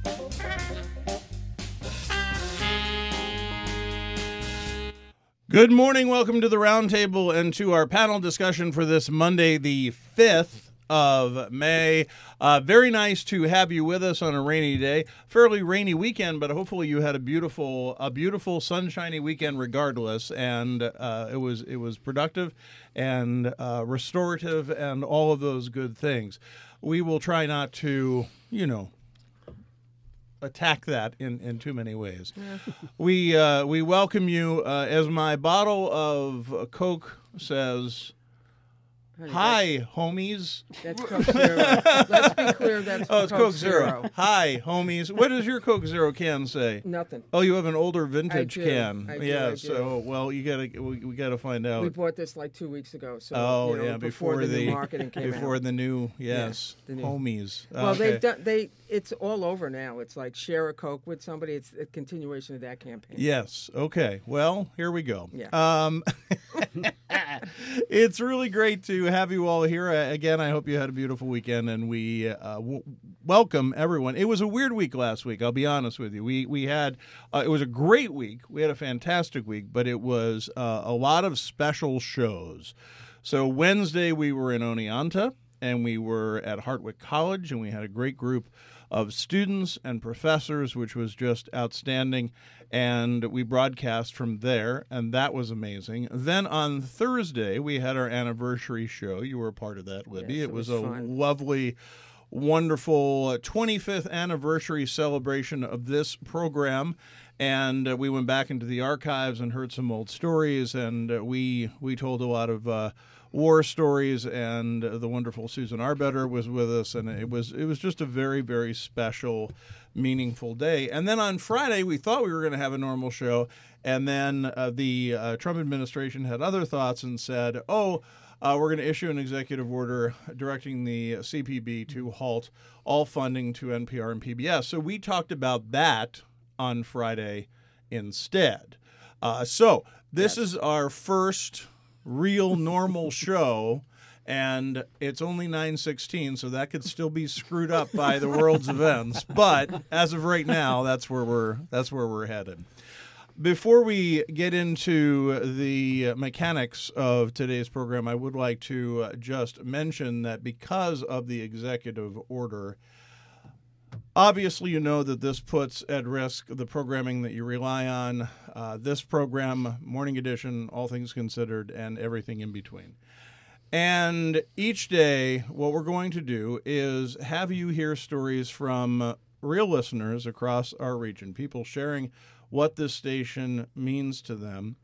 Good morning. Welcome to the Roundtable and to our panel discussion for this Monday, the 5th of May. Very nice to have you with us on a rainy day. Fairly rainy weekend, but hopefully you had a beautiful sunshiny weekend regardless. And it was productive and restorative and all of those good things. We will try not to, attack that in too many ways. Yeah. We welcome you, as my bottle of Coke says, hi, homies. That's Coke Zero. Let's be clear, that's it's Coke Zero. Hi, homies. What does your Coke Zero can say? Nothing. Oh, you have an older vintage can. I do. We gotta find out. We bought this like 2 weeks ago. So before the new marketing came out. Before the new, the new. Homies. Well, okay. it's all over now. It's like share a Coke with somebody. It's a continuation of that campaign. Yes. Okay. Well, here we go. Yeah. It's really great to have you all here. Again, I hope you had a beautiful weekend, and we welcome everyone. It was a weird week last week, I'll be honest with you. We had, it was a great week. We had a fantastic week, but it was a lot of special shows. So Wednesday, we were in Oneonta, and we were at Hartwick College, and we had a great group of students and professors, which was just outstanding. And we broadcast from there, and that was amazing. Then on Thursday, we had our anniversary show. You were a part of that, Libby. Yes, it was fun. Lovely, wonderful 25th anniversary celebration of this program. And we went back into the archives and heard some old stories, and we told a lot of war stories, and the wonderful Susan Arbetter was with us, and it was just a very, very special, meaningful day. And then on Friday, we thought we were going to have a normal show, and then the Trump administration had other thoughts and said, we're going to issue an executive order directing the CPB to halt all funding to NPR and PBS. So we talked about that on Friday instead. So this is our first real normal show, and it's only 9:16, so that could still be screwed up by the world's events. But as of right now, that's where we're headed. Before we get into the mechanics of today's program, I would like to just mention that because of the executive order, obviously you know that this puts at risk the programming that you rely on, this program, Morning Edition, All Things Considered, and everything in between. And each day, what we're going to do is have you hear stories from real listeners across our region, people sharing what this station means to them.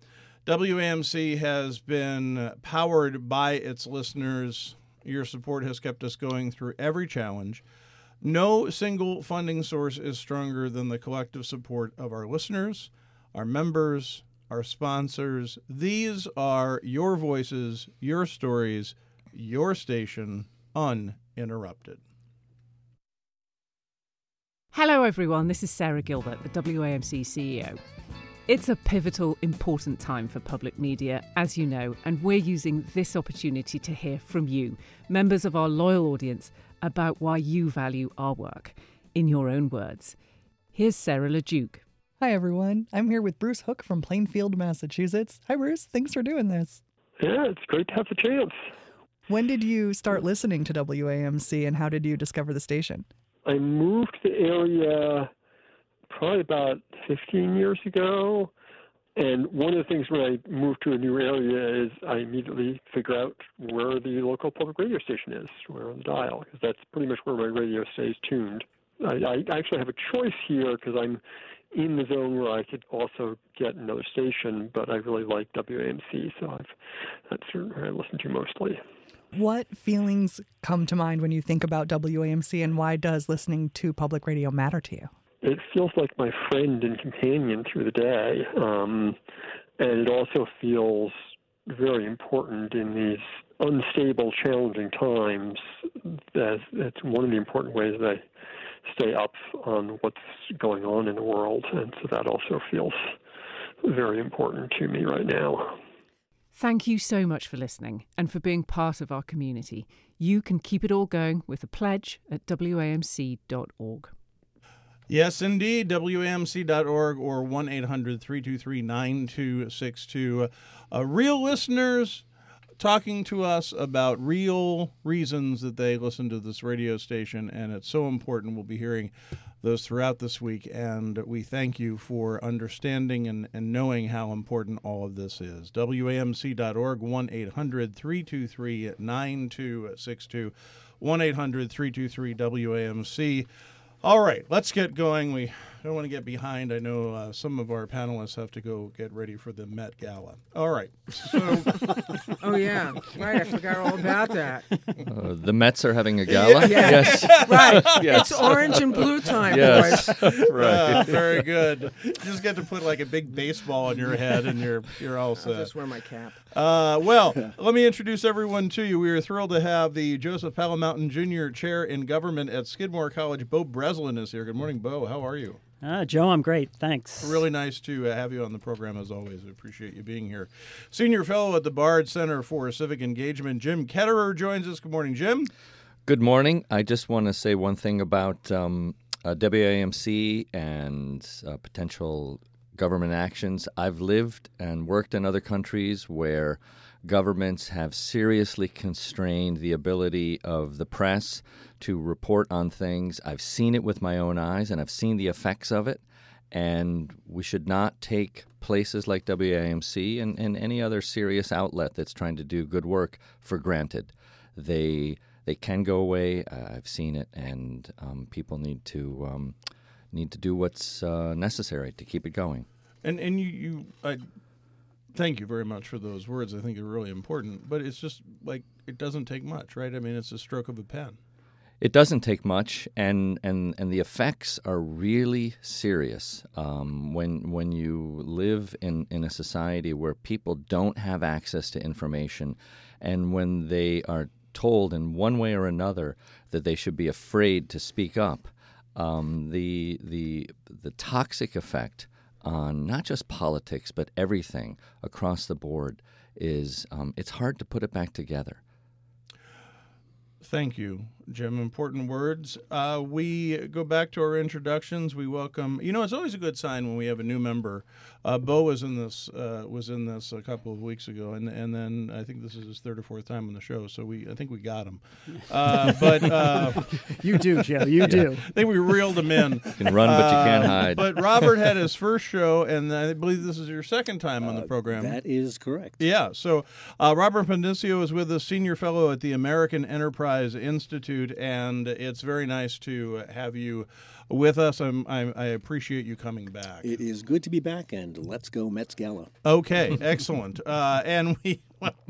WAMC has been powered by its listeners. Your support has kept us going through every challenge. No single funding source is stronger than the collective support of our listeners, our members, our sponsors. These are your voices, your stories, your station, uninterrupted. Hello, everyone. This is Sarah Gilbert, the WAMC CEO. It's a pivotal, important time for public media, as you know, and we're using this opportunity to hear from you, members of our loyal audience, about why you value our work. In your own words. Here's Sarah LeDuc. Hi, everyone. I'm here with Bruce Hook from Plainfield, Massachusetts. Hi, Bruce. Thanks for doing this. Yeah, it's great to have the chance. When did you start listening to WAMC, and how did you discover the station? I moved to the area probably about 15 years ago. And one of the things when I move to a new area is I immediately figure out where the local public radio station is, where on the dial, because that's pretty much where my radio stays tuned. I actually have a choice here because I'm in the zone where I could also get another station, but I really like WAMC, so that's where I listen to mostly. What feelings come to mind when you think about WAMC, and why does listening to public radio matter to you? It feels like my friend and companion through the day, and it also feels very important in these unstable, challenging times. It's one of the important ways that I stay up on what's going on in the world, and so that also feels very important to me right now. Thank you so much for listening and for being part of our community. You can keep it all going with a pledge at wamc.org. Yes, indeed. WAMC.org or 1-800-323-9262. Real listeners talking to us about real reasons that they listen to this radio station, and it's so important. We'll be hearing those throughout this week, and we thank you for understanding and knowing how important all of this is. WAMC.org, 1-800-323-9262, 1-800-323-WAMC. All right, let's get going. We don't want to get behind. I know some of our panelists have to go get ready for the Met Gala. All right. So, Oh, yeah. Right. I forgot all about that. The Mets are having a gala? Yeah. Yes. Right. Yes. It's orange and blue time, Yes. boys. Right. very good. You just get to put like a big baseball on your head, and you're all I'll set. just wear my cap. Well, let me introduce everyone to you. We are thrilled to have the Joseph Palamountain Jr. Chair in Government at Skidmore College. Bo Breslin is here. Good morning, Bo. How are you? Joe, I'm great. Thanks. Really nice to have you on the program, as always. We appreciate you being here. Senior Fellow at the Bard Center for Civic Engagement, Jim Ketterer, joins us. Good morning, Jim. Good morning. I just want to say one thing about WAMC and potential government actions. I've lived and worked in other countries where governments have seriously constrained the ability of the press to report on things. I've seen it with my own eyes, and I've seen the effects of it. And we should not take places like WAMC and any other serious outlet that's trying to do good work for granted. They can go away. I've seen it, and people need to do what's necessary to keep it going. And you thank you very much for those words. I think they're really important. But it's just like it doesn't take much, right? I mean, it's a stroke of a pen. It doesn't take much, and the effects are really serious. When you live in a society where people don't have access to information, and when they are told in one way or another that they should be afraid to speak up, the toxic effect on not just politics but everything across the board is it's hard to put it back together. Thank you, Jim. Important words. We go back to our introductions. We welcome. You know, it's always a good sign when we have a new member. Bo was in this a couple of weeks ago, and then I think this is his third or fourth time on the show. So I think we got him. But You do, Joe. You do. I think we reeled him in. You can run, but you can't hide. But Robert had his first show, and I believe this is your second time on the program. That is correct. Yeah. So Robert Panicio is with us, Senior Fellow at the American Enterprise Institute, and it's very nice to have you with us. I appreciate you coming back. It is good to be back, and let's go Mets Gala. Okay, excellent. And we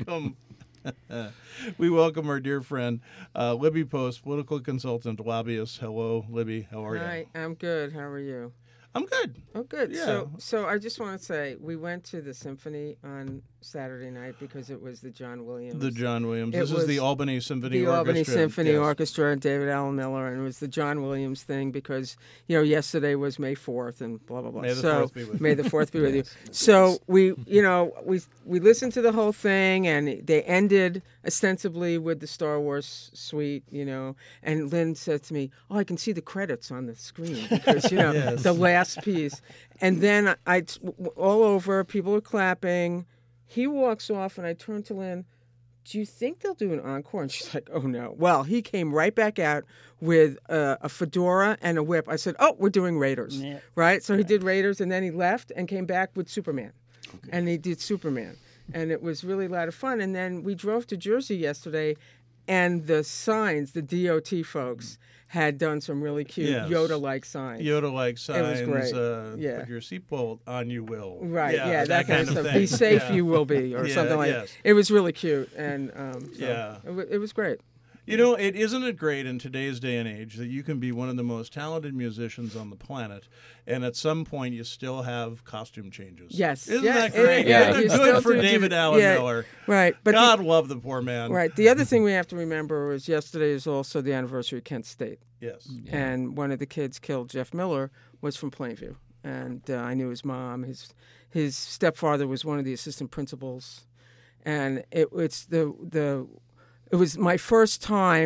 welcome our dear friend, Libby Post, political consultant, lobbyist. Hello, Libby. How are you? Hi, I'm good. How are you? I'm good. Oh, good. Yeah. So I just want to say we went to the symphony on Saturday night because it was the John Williams. The John Williams. It This is was the Albany Symphony the Orchestra. Albany Symphony Yes. Orchestra and David Allen Miller, and it was the John Williams thing because yesterday was May 4th and blah blah blah. May the so 4th be with you. May the 4th be with you. So we listened to the whole thing, and they ended ostensibly with the Star Wars suite, and Lynn said to me, "Oh, I can see the credits on the screen because Yes. the last piece." And then all over, people are clapping. He walks off, and I turn to Lynn, "Do you think they'll do an encore?" And she's like, "Oh, no." Well, he came right back out with a fedora and a whip. I said, "Oh, we're doing Raiders." Yeah. Right? So he did Raiders, and then he left and came back with Superman. Okay. And he did Superman. And it was really a lot of fun. And then we drove to Jersey yesterday, and the signs, the DOT folks, had done some really cute Yes. Yoda-like signs. Yoda-like signs. It was great. Put your seatbelt on, you will. Right, yeah, that kind of stuff. thing. Be safe, Yeah. you will be, or Yeah, something like yes. that. It was really cute, and Yeah. it was great. Isn't it great in today's day and age that you can be one of the most talented musicians on the planet, and at some point you still have costume changes? Yes. Isn't Yeah, that great? Yeah. Good you still for do David Allen Miller. Right, but God love the poor man. right. The other thing we have to remember is yesterday is also the anniversary of Kent State, Yes. and one of the kids killed, Jeff Miller, was from Plainview, and I knew his mom. His stepfather was one of the assistant principals, and it was my first time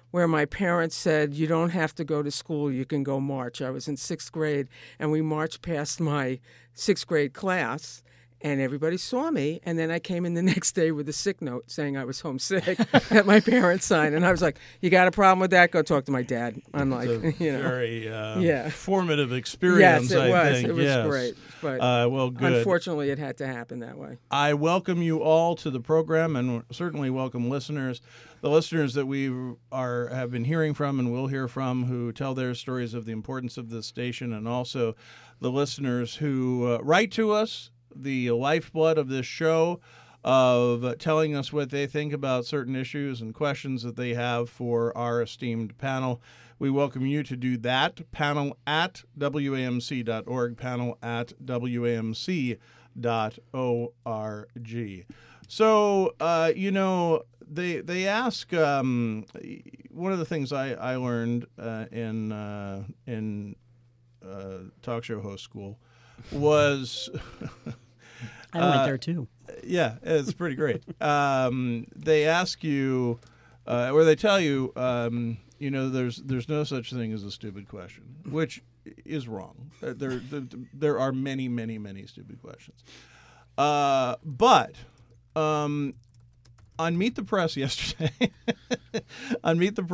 where my parents said, you don't have to go to school, you can go march. I was in 6th grade, and we marched past my 6th grade class, and everybody saw me. And then I came in the next day with a sick note saying I was homesick that my parents signed. And I was like, you got a problem with that? Go talk to my dad. I'm like, very formative experience, yes, it I was. think. It was yes. great. But well, good. Unfortunately, it had to happen that way. I welcome you all to the program, and certainly welcome listeners. The listeners that we have been hearing from and will hear from, who tell their stories of the importance of this station, and also the listeners who write to us, the lifeblood of this show, of telling us what they think about certain issues and questions that they have for our esteemed panel. We welcome you to do that. Panel at WAMC.org, panel at WAMC.org. So, they ask, one of the things I learned in talk show host school was I went there too. Yeah, it's pretty great. They ask you, or they tell you, there's no such thing as a stupid question, which is wrong. There are many, many, many stupid questions. But on Meet the Press yesterday, there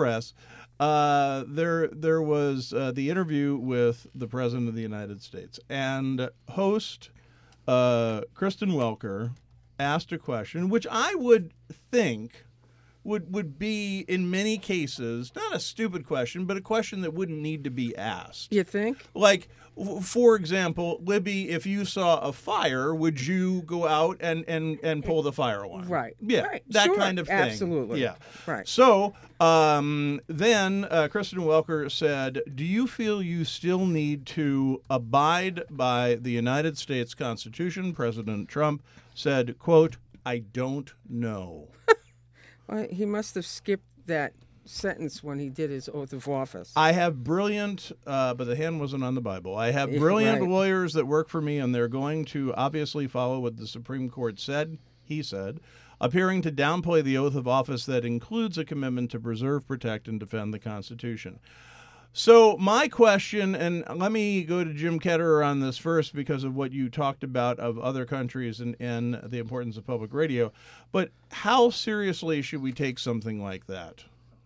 was the interview with the President of the United States, and host Kristen Welker asked a question which I would think would be, in many cases, not a stupid question, but a question that wouldn't need to be asked. You think? Like, for example, Libby, if you saw a fire, would you go out and pull the fire alarm? Right. Yeah, right. that Sure. kind of thing. Absolutely. Yeah. Right. So then Kristen Welker said, do you feel you still need to abide by the United States Constitution? President Trump said, quote, I don't know. Well, he must have skipped that sentence when he did his oath of office. I have brilliant, but the hand wasn't on the Bible. I have brilliant Right. lawyers that work for me, and they're going to obviously follow what the Supreme Court said, he said, appearing to downplay the oath of office that includes a commitment to preserve, protect, and defend the Constitution. So my question, and let me go to Jim Ketterer on this first because of what you talked about of other countries and the importance of public radio, but how seriously should we take something like that?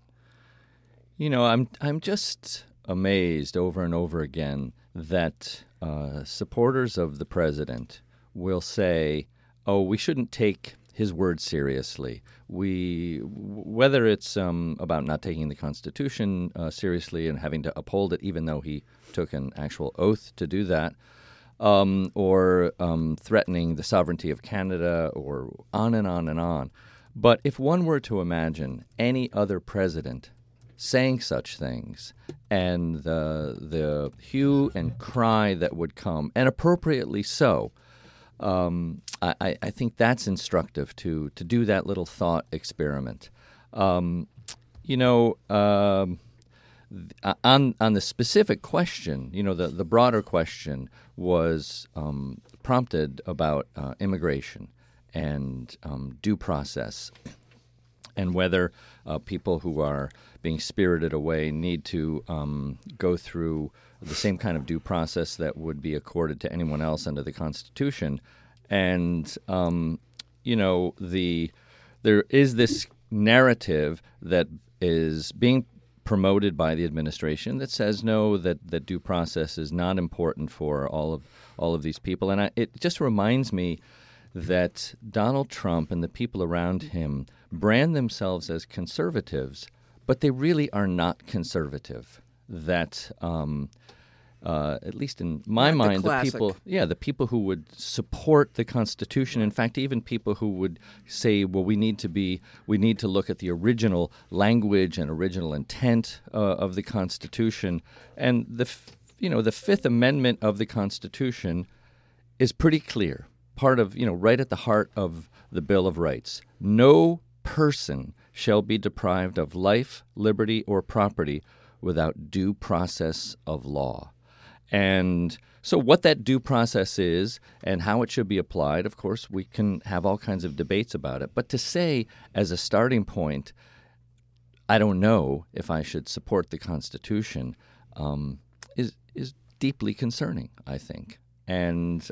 I'm just amazed over and over again that supporters of the president will say, "Oh, we shouldn't take his word seriously." Whether it's about not taking the Constitution seriously and having to uphold it, even though he took an actual oath to do that, or threatening the sovereignty of Canada, or on and on and on. But if one were to imagine any other president saying such things, and the hue and cry that would come, and appropriately so, I think that's instructive to do that little thought experiment. On the specific question, the broader question was prompted about immigration and due process, and whether people who are being spirited away need to go through the same kind of due process that would be accorded to anyone else under the Constitution. And, there is this narrative that is being promoted by the administration that says, no, that due process is not important for all of these people. And it just reminds me that Donald Trump and the people around him brand themselves as conservatives, but they really are not conservative. That, at least in my mind, the people who would support the Constitution, in fact, even people who would say, well, we need to look at the original language and original intent of the Constitution, and the Fifth Amendment of the Constitution is pretty clear. Part of, right at the heart of the Bill of Rights. No person shall be deprived of life, liberty, or property without due process of law. And so what that due process is and how it should be applied, of course, we can have all kinds of debates about it. But to say, as a starting point, I don't know if I should support the Constitution is deeply concerning, I think. And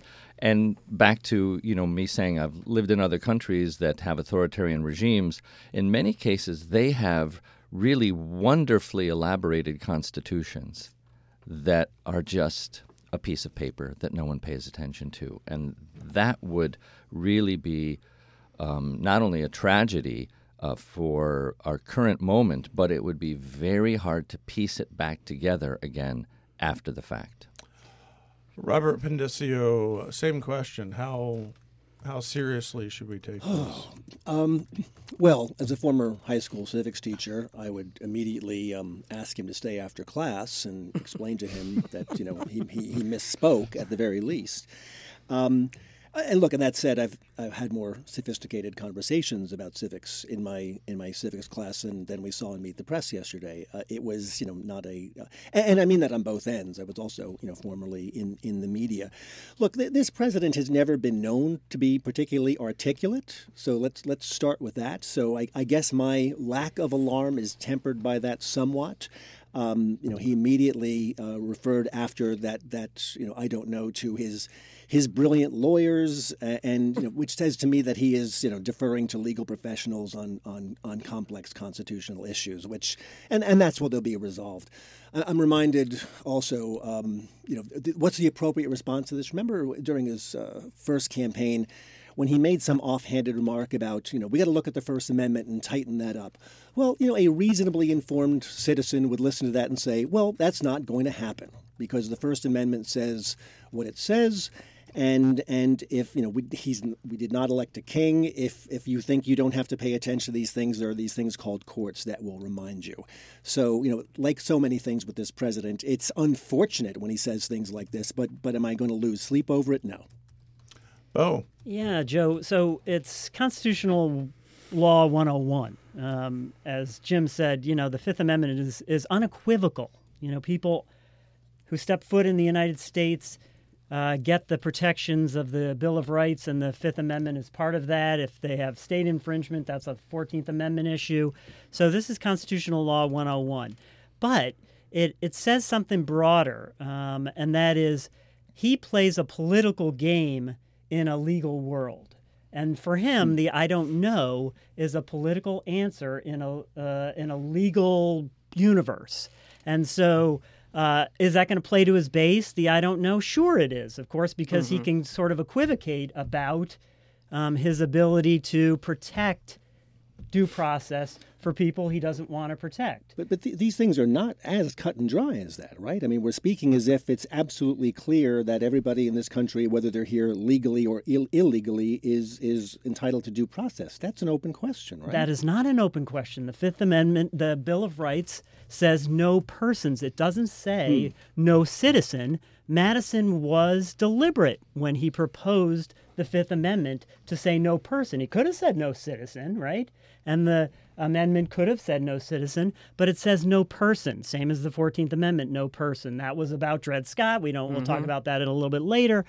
back to me saying I've lived in other countries that have authoritarian regimes. In many cases, they have really wonderfully elaborated constitutions that are just a piece of paper that no one pays attention to, and that would really be not only a tragedy for our current moment, but it would be very hard to piece it back together again after the fact. Robert Pendicio, same question. How seriously should we take this? Well, as a former high school civics teacher, I would immediately ask him to stay after class and explain to him that he misspoke at the very least. And look, and that said, I've had more sophisticated conversations about civics in my civics class than we saw in Meet the Press yesterday. It was not a, and I mean that on both ends. I was also formerly in the media. Look, this president has never been known to be particularly articulate. So let's start with that. So I guess my lack of alarm is tempered by that somewhat. He immediately referred after that I don't know to his brilliant lawyers, and which says to me that he is deferring to legal professionals on complex constitutional issues, which and that's what they'll be resolved. I'm reminded also, what's the appropriate response to this? Remember during his first campaign, when he made some offhanded remark about, we got to look at the First Amendment and tighten that up. Well, a reasonably informed citizen would listen to that and say, well, that's not going to happen because the First Amendment says what it says. And if we did not elect a king, if you think you don't have to pay attention to these things, there are these things called courts that will remind you. So like so many things with this president, it's unfortunate when he says things like this. But am I going to lose sleep over it? No. Oh. Yeah, Joe. So it's constitutional law 101. As Jim said, the Fifth Amendment is unequivocal. People who step foot in the United States get the protections of the Bill of Rights, and the Fifth Amendment is part of that. If they have state infringement, that's a 14th Amendment issue. So this is constitutional law 101. But it says something broader, and that is he plays a political game in a legal world. And for him, the I don't know is a political answer in a legal universe. And so is that going to play to his base, the I don't know? Sure it is, of course, because he can sort of equivocate about his ability to protect due process for people he doesn't want to protect. But these things are not as cut and dry as that, right? I mean, we're speaking as if it's absolutely clear that everybody in this country, whether they're here legally or illegally, is entitled to due process. That's an open question, right? That is not an open question. The Fifth Amendment, the Bill of Rights, says no persons. It doesn't say no citizen. Madison was deliberate when he proposed the Fifth Amendment to say no person. He could have said no citizen, right? And the amendment could have said no citizen, but it says no person, same as the 14th Amendment, no person. That was about Dred Scott. We'll talk about that a little bit later.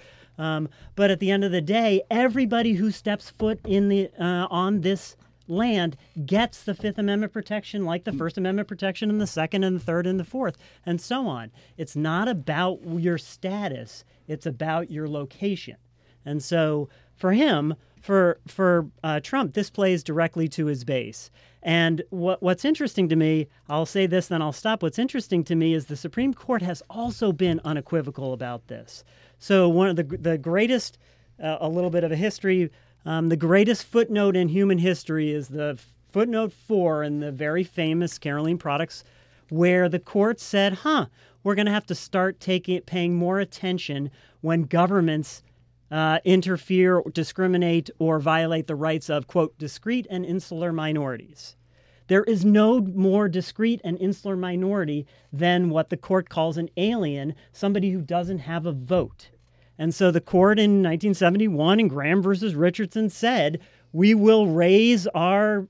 But at the end of the day, everybody who steps foot in the on this land gets the Fifth Amendment protection like the First Amendment protection and the Second and the Third and the Fourth and so on. It's not about your status. It's about your location. And so for him, for Trump, this plays directly to his base. And what's interesting to me, I'll say this, then I'll stop. What's interesting to me is the Supreme Court has also been unequivocal about this. So one of the greatest, a little bit of a history, the greatest footnote in human history is the footnote 4 in the very famous Caroline Products, where the court said, we're going to have to start paying more attention when governments interfere, discriminate, or violate the rights of, quote, discrete and insular minorities. There is no more discrete and insular minority than what the court calls an alien, somebody who doesn't have a vote. And so the court in 1971 in Graham versus Richardson said, we will raise our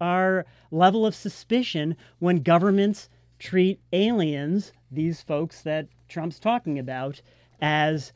level of suspicion when governments treat aliens, these folks that Trump's talking about, as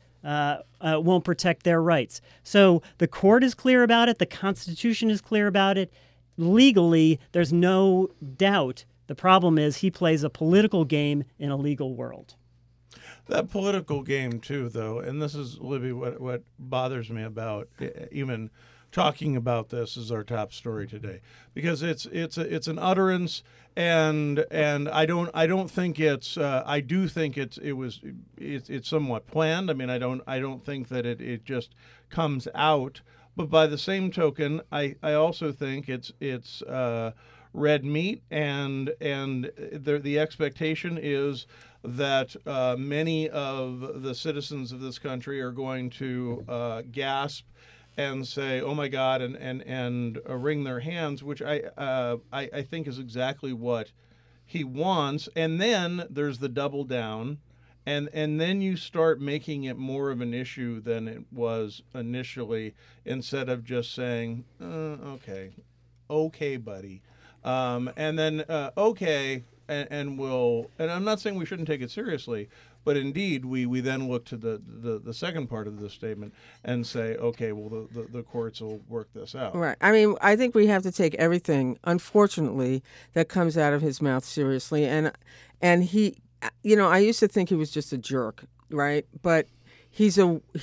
won't protect their rights. So the court is clear about it. The Constitution is clear about it. legally, there's no doubt. The problem is he plays a political game in a legal world. That political game too, though, and this is, Libby, what bothers me about even talking about this is our top story today, because it's an utterance, and I don't think it's I do think it's somewhat planned. I mean, I don't think that it just comes out, but by the same token, I also think it's red meat, and the expectation is that many of the citizens of this country are going to gasp and say, "Oh my God," and wring their hands, which I think is exactly what he wants. And then there's the double down, and then you start making it more of an issue than it was initially, instead of just saying, "Okay, buddy," and then okay. And I'm not saying we shouldn't take it seriously, but indeed we then look to the second part of the statement and say, okay, well the courts will work this out. Right. I mean, I think we have to take everything, unfortunately, that comes out of his mouth seriously. And he, I used to think he was just a jerk, right? But he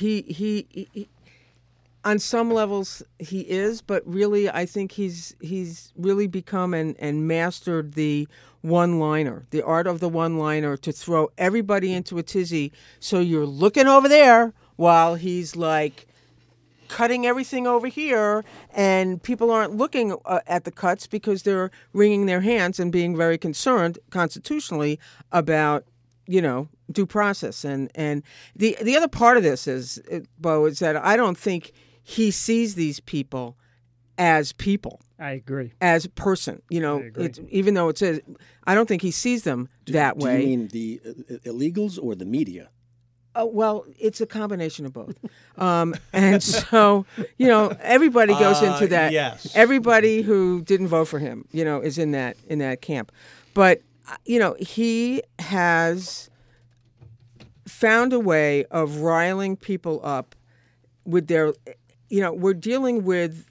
on some levels he is, but really I think he's really become and mastered the one-liner, the art of the one-liner, to throw everybody into a tizzy. So you're looking over there while he's like cutting everything over here, and people aren't looking at the cuts because they're wringing their hands and being very concerned constitutionally about due process. And the other part of this is, Bo, is that I don't think he sees these people as people. I agree. As a person, even though it says, I don't think he sees them that way. Do you mean the illegals or the media? Well, it's a combination of both. And so, everybody goes into that. Yes. Everybody who didn't vote for him, is in that camp. But, he has found a way of riling people up with their, we're dealing with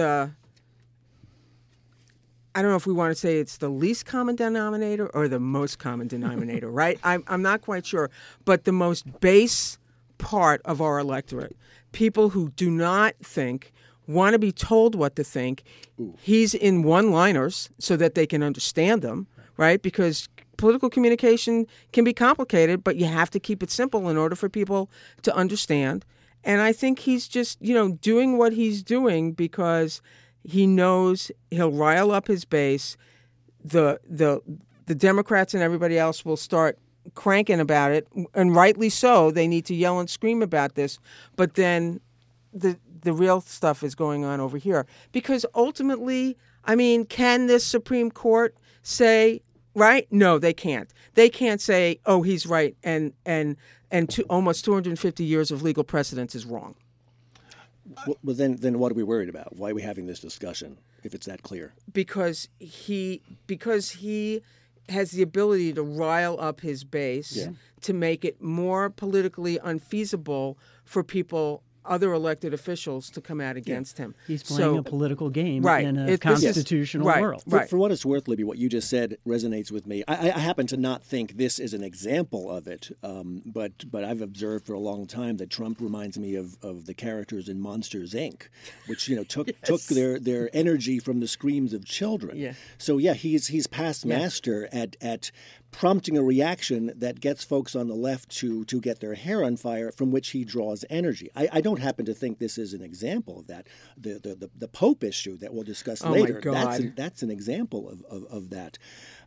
I don't know if we want to say it's the least common denominator or the most common denominator, right? I'm not quite sure. But the most base part of our electorate, people who do not think, want to be told what to think. He's in one-liners so that they can understand them, right? Because political communication can be complicated, but you have to keep it simple in order for people to understand. And I think he's just, doing what he's doing because he knows he'll rile up his base. The Democrats and everybody else will start cranking about it, and rightly so. They need to yell and scream about this. But then the real stuff is going on over here. Because ultimately, I mean, can this Supreme Court say, right? No, they can't. They can't say, oh, he's right, and almost 250 years of legal precedence is wrong. Well, then what are we worried about? Why are we having this discussion if it's that clear? Because he has the ability to rile up his base to make it more politically unfeasible for people, other elected officials, to come out against him. He's playing a political game in a constitutional world. For what it's worth, Libby, what you just said resonates with me. I happen to not think this is an example of it, but I've observed for a long time that Trump reminds me of the characters in Monsters, Inc., which took their energy from the screams of children. Yeah. So he's past master at prompting a reaction that gets folks on the left to get their hair on fire, from which he draws energy. I don't happen to think this is an example of that. The Pope issue that we'll discuss later, my God. that's an example of that.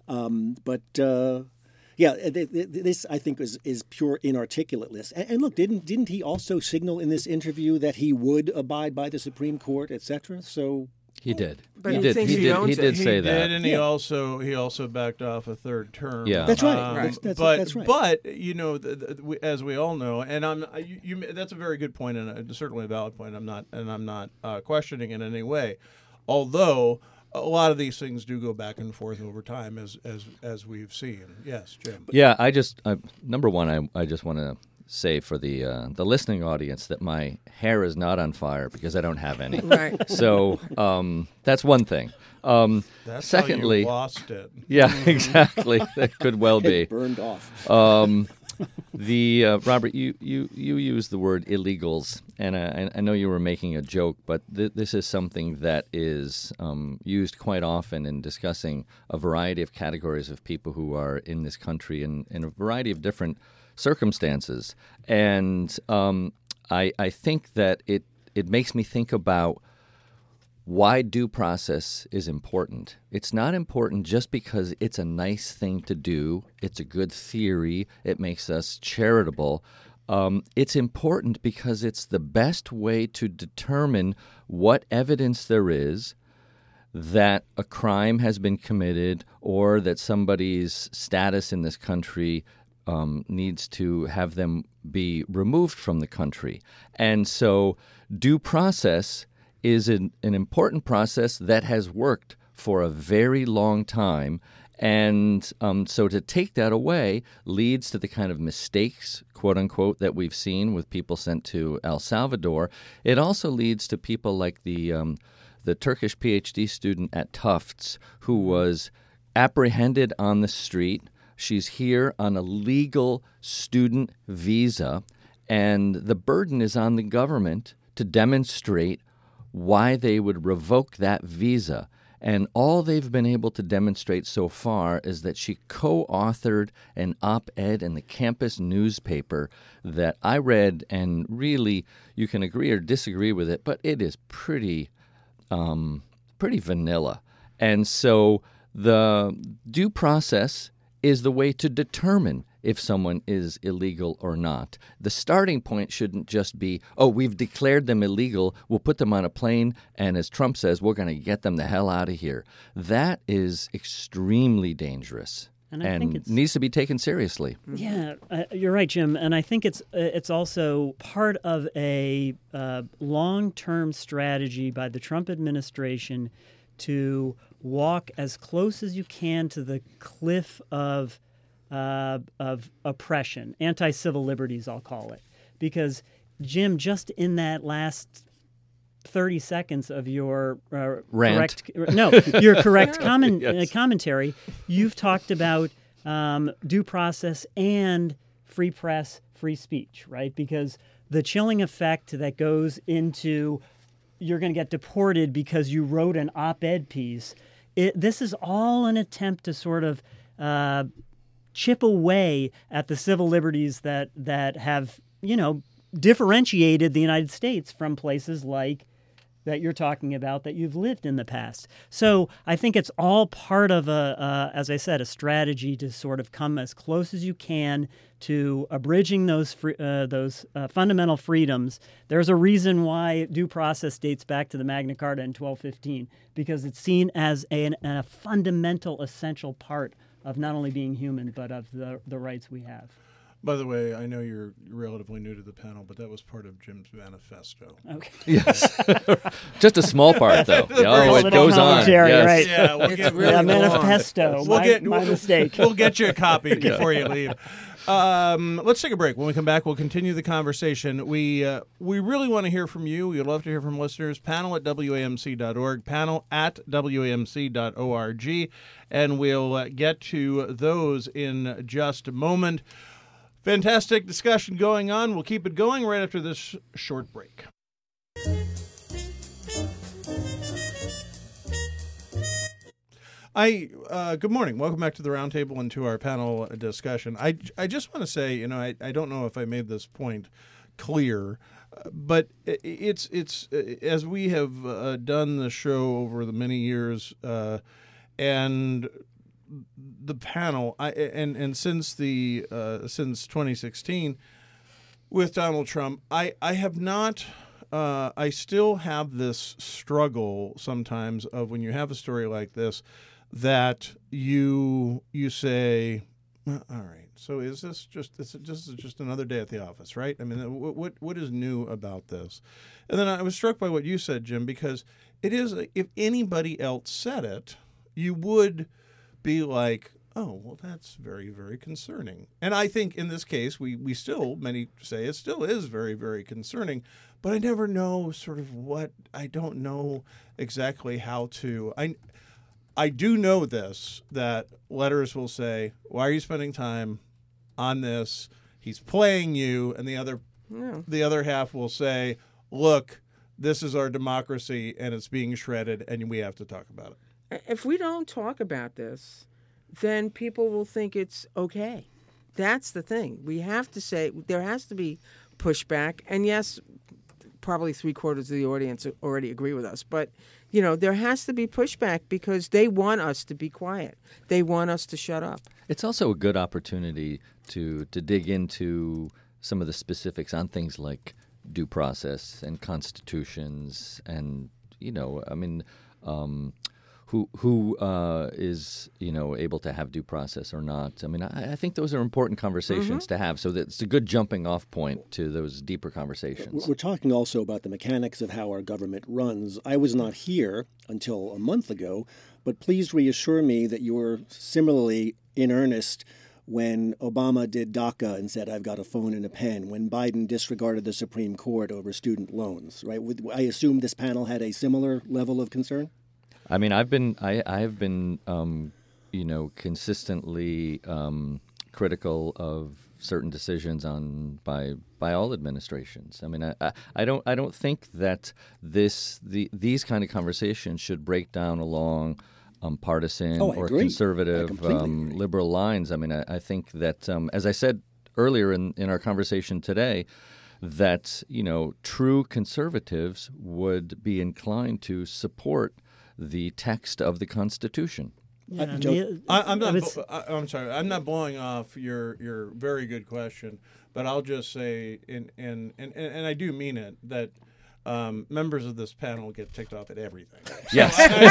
This I think is pure inarticulateness. And look, didn't he also signal in this interview that he would abide by the Supreme Court, etc.? So. He did. But he he did. thinks He he did. owns He it. did say He that. did, and he also backed off a third term. Yeah, That's right. That's right. But as we all know, and that's a very good point, and certainly a valid point. I'm not questioning in any way. Although a lot of these things do go back and forth over time, as we've seen. Yes, Jim. Yeah, number one, I just want to say for the listening audience that my hair is not on fire because I don't have any. Right. So that's one thing. That's Secondly, how you lost it. yeah, exactly. That could well be. It burned off. Robert, you used the word illegals, and I know you were making a joke, but this is something that is used quite often in discussing a variety of categories of people who are in this country in a variety of different circumstances. And I think that it makes me think about why due process is important. It's not important just because it's a nice thing to do. It's a good theory. It makes us charitable. It's important because it's the best way to determine what evidence there is that a crime has been committed or that somebody's status in this country needs to have them be removed from the country. And so due process is an important process that has worked for a very long time. And so to take that away leads to the kind of mistakes, quote unquote, that we've seen with people sent to El Salvador. It also leads to people like the Turkish PhD student at Tufts who was apprehended on the street. She's here on a legal student visa, and the burden is on the government to demonstrate why they would revoke that visa. And all they've been able to demonstrate so far is that she co-authored an op-ed in the campus newspaper that I read, and really you can agree or disagree with it, but it is pretty vanilla. And so the due process is the way to determine if someone is illegal or not. The starting point shouldn't just be, oh, we've declared them illegal, we'll put them on a plane, and as Trump says, we're going to get them the hell out of here. That is extremely dangerous And I think it's needs to be taken seriously. Yeah, you're right, Jim. And I think it's also part of a long-term strategy by the Trump administration to walk as close as you can to the cliff of oppression, anti-civil liberties, I'll call it. Because, Jim, just in that last 30 seconds of your rant. correct Yes. commentary, you've talked about due process and free press, free speech, right? Because the chilling effect that goes into you're going to get deported because you wrote an op-ed piece, this is all an attempt to sort of chip away at the civil liberties that have, differentiated the United States from places like that you're talking about that you've lived in the past. So I think it's all part of as I said, a strategy to sort of come as close as you can to abridging those fundamental freedoms. There's a reason why due process dates back to the Magna Carta in 1215, because it's seen as a fundamental, essential part of not only being human, but of the rights we have. By the way, I know you're relatively new to the panel, but that was part of Jim's manifesto. Okay. Yes. Just a small part, though. Very it little goes on. commentary, Yes. right. Yeah, we'll It's get really long. manifesto. My mistake. We'll get you a copy before you leave. Let's take a break. When we come back, we'll continue the conversation. We really want to hear from you. We'd love to hear from listeners. Panel@WAMC.org, panel@WAMC.org, and we'll get to those in just a moment. Fantastic discussion going on. We'll keep it going right after this short break. Good morning. Welcome back to the roundtable and to our panel discussion. I just want to say, I don't know if I made this point clear, but it's as we have done the show over the many years, and the panel, and since 2016 with Donald Trump, I have not. I still have this struggle sometimes of when you have a story like this, that you say, all right, so is this just another day at the office, right? I mean, what is new about this? And then I was struck by what you said, Jim, because it is, if anybody else said it, you would be like, oh, well, that's very, very concerning. And I think in this case, we still, many say it still is very, very concerning, but I never know sort of I don't know exactly how to. I do know this, that letters will say, why are you spending time on this? He's playing you. And the other half will say, look, this is our democracy and it's being shredded and we have to talk about it. If we don't talk about this, then people will think it's okay. That's the thing. We have to say there has to be pushback. And yes, probably 3/4 of the audience already agree with us. But, there has to be pushback because they want us to be quiet. They want us to shut up. It's also a good opportunity to dig into some of the specifics on things like due process and constitutions and, who is able to have due process or not. I mean, I think those are important conversations to have, so that it's a good jumping off point to those deeper conversations. We're talking also about the mechanics of how our government runs. I was not here until a month ago, but please reassure me that you were similarly in earnest when Obama did DACA and said, I've got a phone and a pen, when Biden disregarded the Supreme Court over student loans, right? I assume this panel had a similar level of concern? I mean, I've been consistently critical of certain decisions by all administrations. I mean, I don't think that these kind of conversations should break down along partisan or conservative liberal lines. I mean, I think that as I said earlier in our conversation today, that true conservatives would be inclined to support the text of the Constitution. I'm sorry. I'm not blowing off your very good question, but I'll just say, and I do mean it, that members of this panel get ticked off at everything. Yes.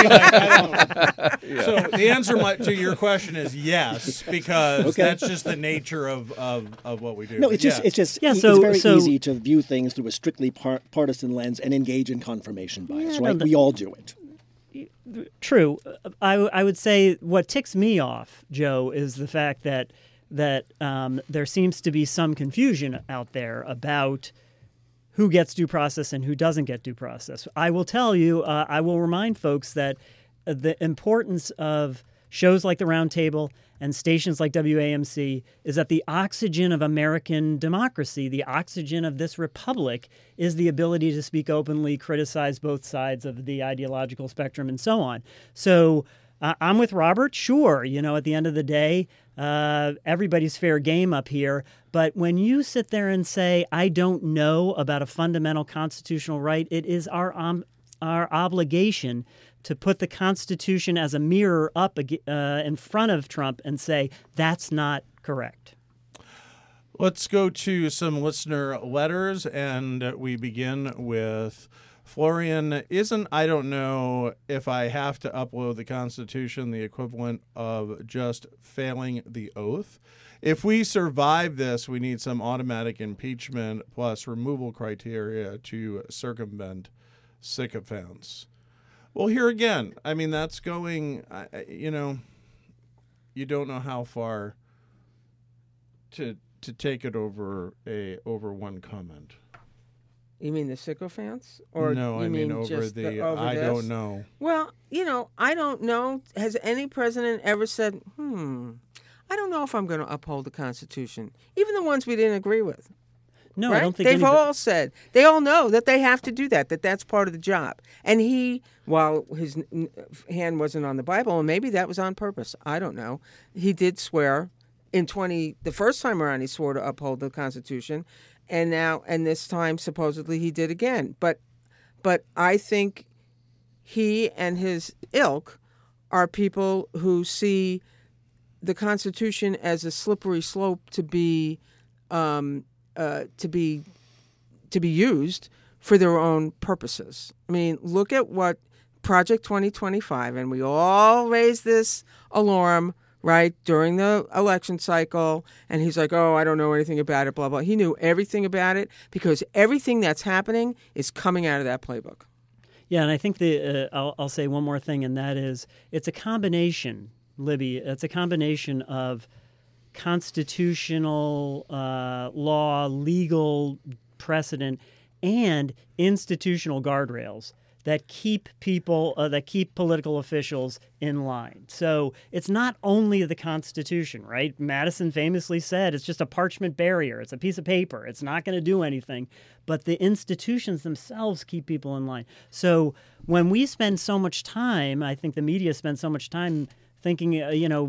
So the answer to your question is yes, because that's just the nature of what we do. No, it's very easy to view things through a strictly partisan lens and engage in confirmation bias, right? We all do it. True. I would say what ticks me off, Joe, is the fact that there seems to be some confusion out there about who gets due process and who doesn't get due process. I will tell you, I will remind folks that the importance of shows like the Round Table and stations like WAMC is that the oxygen of American democracy, the oxygen of this republic, is the ability to speak openly, criticize both sides of the ideological spectrum, and so on. So I'm with Robert. Sure, at the end of the day, everybody's fair game up here. But when you sit there and say, I don't know about a fundamental constitutional right, it is our obligation to put the Constitution as a mirror up in front of Trump and say, that's not correct. Let's go to some listener letters, and we begin with Florian. I don't know if I have to upload the Constitution the equivalent of just failing the oath. If we survive this, we need some automatic impeachment plus removal criteria to circumvent sycophants. Well, here again, I mean, that's going, you don't know how far to take it over one comment. You mean the sycophants? Or no, I mean over I don't know. Well, I don't know. Has any president ever said, I don't know if I'm going to uphold the Constitution, even the ones we didn't agree with? No, right? I don't think they've all said, they all know that they have to do that that's part of the job. And while his hand wasn't on the Bible, and maybe that was on purpose, I don't know, he did swear the first time around he swore to uphold the Constitution, and this time supposedly he did again. But I think he and his ilk are people who see the Constitution as a slippery slope to be used for their own purposes. I mean, look at what Project 2025, and we all raised this alarm, right, during the election cycle, and he's like, I don't know anything about it, blah, blah. He knew everything about it because everything that's happening is coming out of that playbook. Yeah, and I think I'll say one more thing, and that is it's a combination Libby. It's a combination of constitutional law, legal precedent, and institutional guardrails that keep people, that keep political officials in line. So it's not only the Constitution, right? Madison famously said it's just a parchment barrier. It's a piece of paper. It's not going to do anything. But the institutions themselves keep people in line. So when we spend so much time, I think the media spends so much time thinking,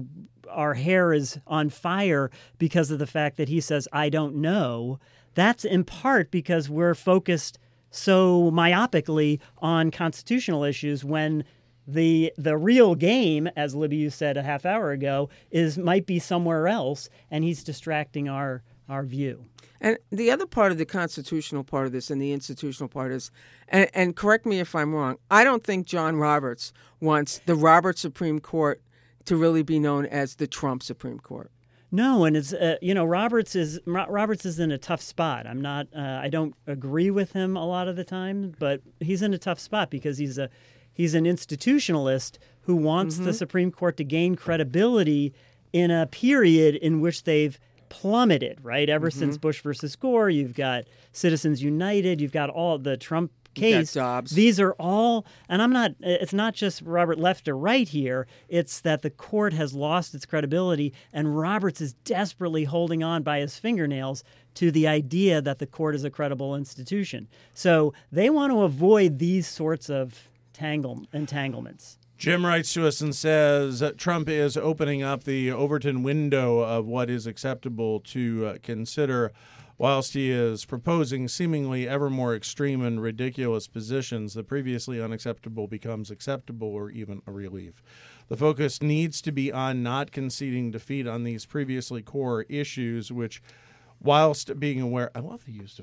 our hair is on fire because of the fact that he says, I don't know. That's in part because we're focused so myopically on constitutional issues when the real game, as Libby, you said a half hour ago, might be somewhere else, and he's distracting our view. And the other part of the constitutional part of this and the institutional part is, and correct me if I'm wrong, I don't think John Roberts wants the Roberts Supreme Court to really be known as the Trump Supreme Court. No, and it's Roberts is in a tough spot. I don't agree with him a lot of the time, but he's in a tough spot because he's an institutionalist who wants the Supreme Court to gain credibility in a period in which they've plummeted, right? Ever since Bush versus Gore, you've got Citizens United, you've got all the Trump case. Dobbs. These are all, and it's not just Robert left or right here, it's that the court has lost its credibility, and Roberts is desperately holding on by his fingernails to the idea that the court is a credible institution. So they want to avoid these sorts of entanglements. Jim writes to us and says Trump is opening up the Overton window of what is acceptable to consider, whilst he is proposing seemingly ever more extreme and ridiculous positions. The previously unacceptable becomes acceptable or even a relief. The focus needs to be on not conceding defeat on these previously core issues, which, whilst being aware, I love the use of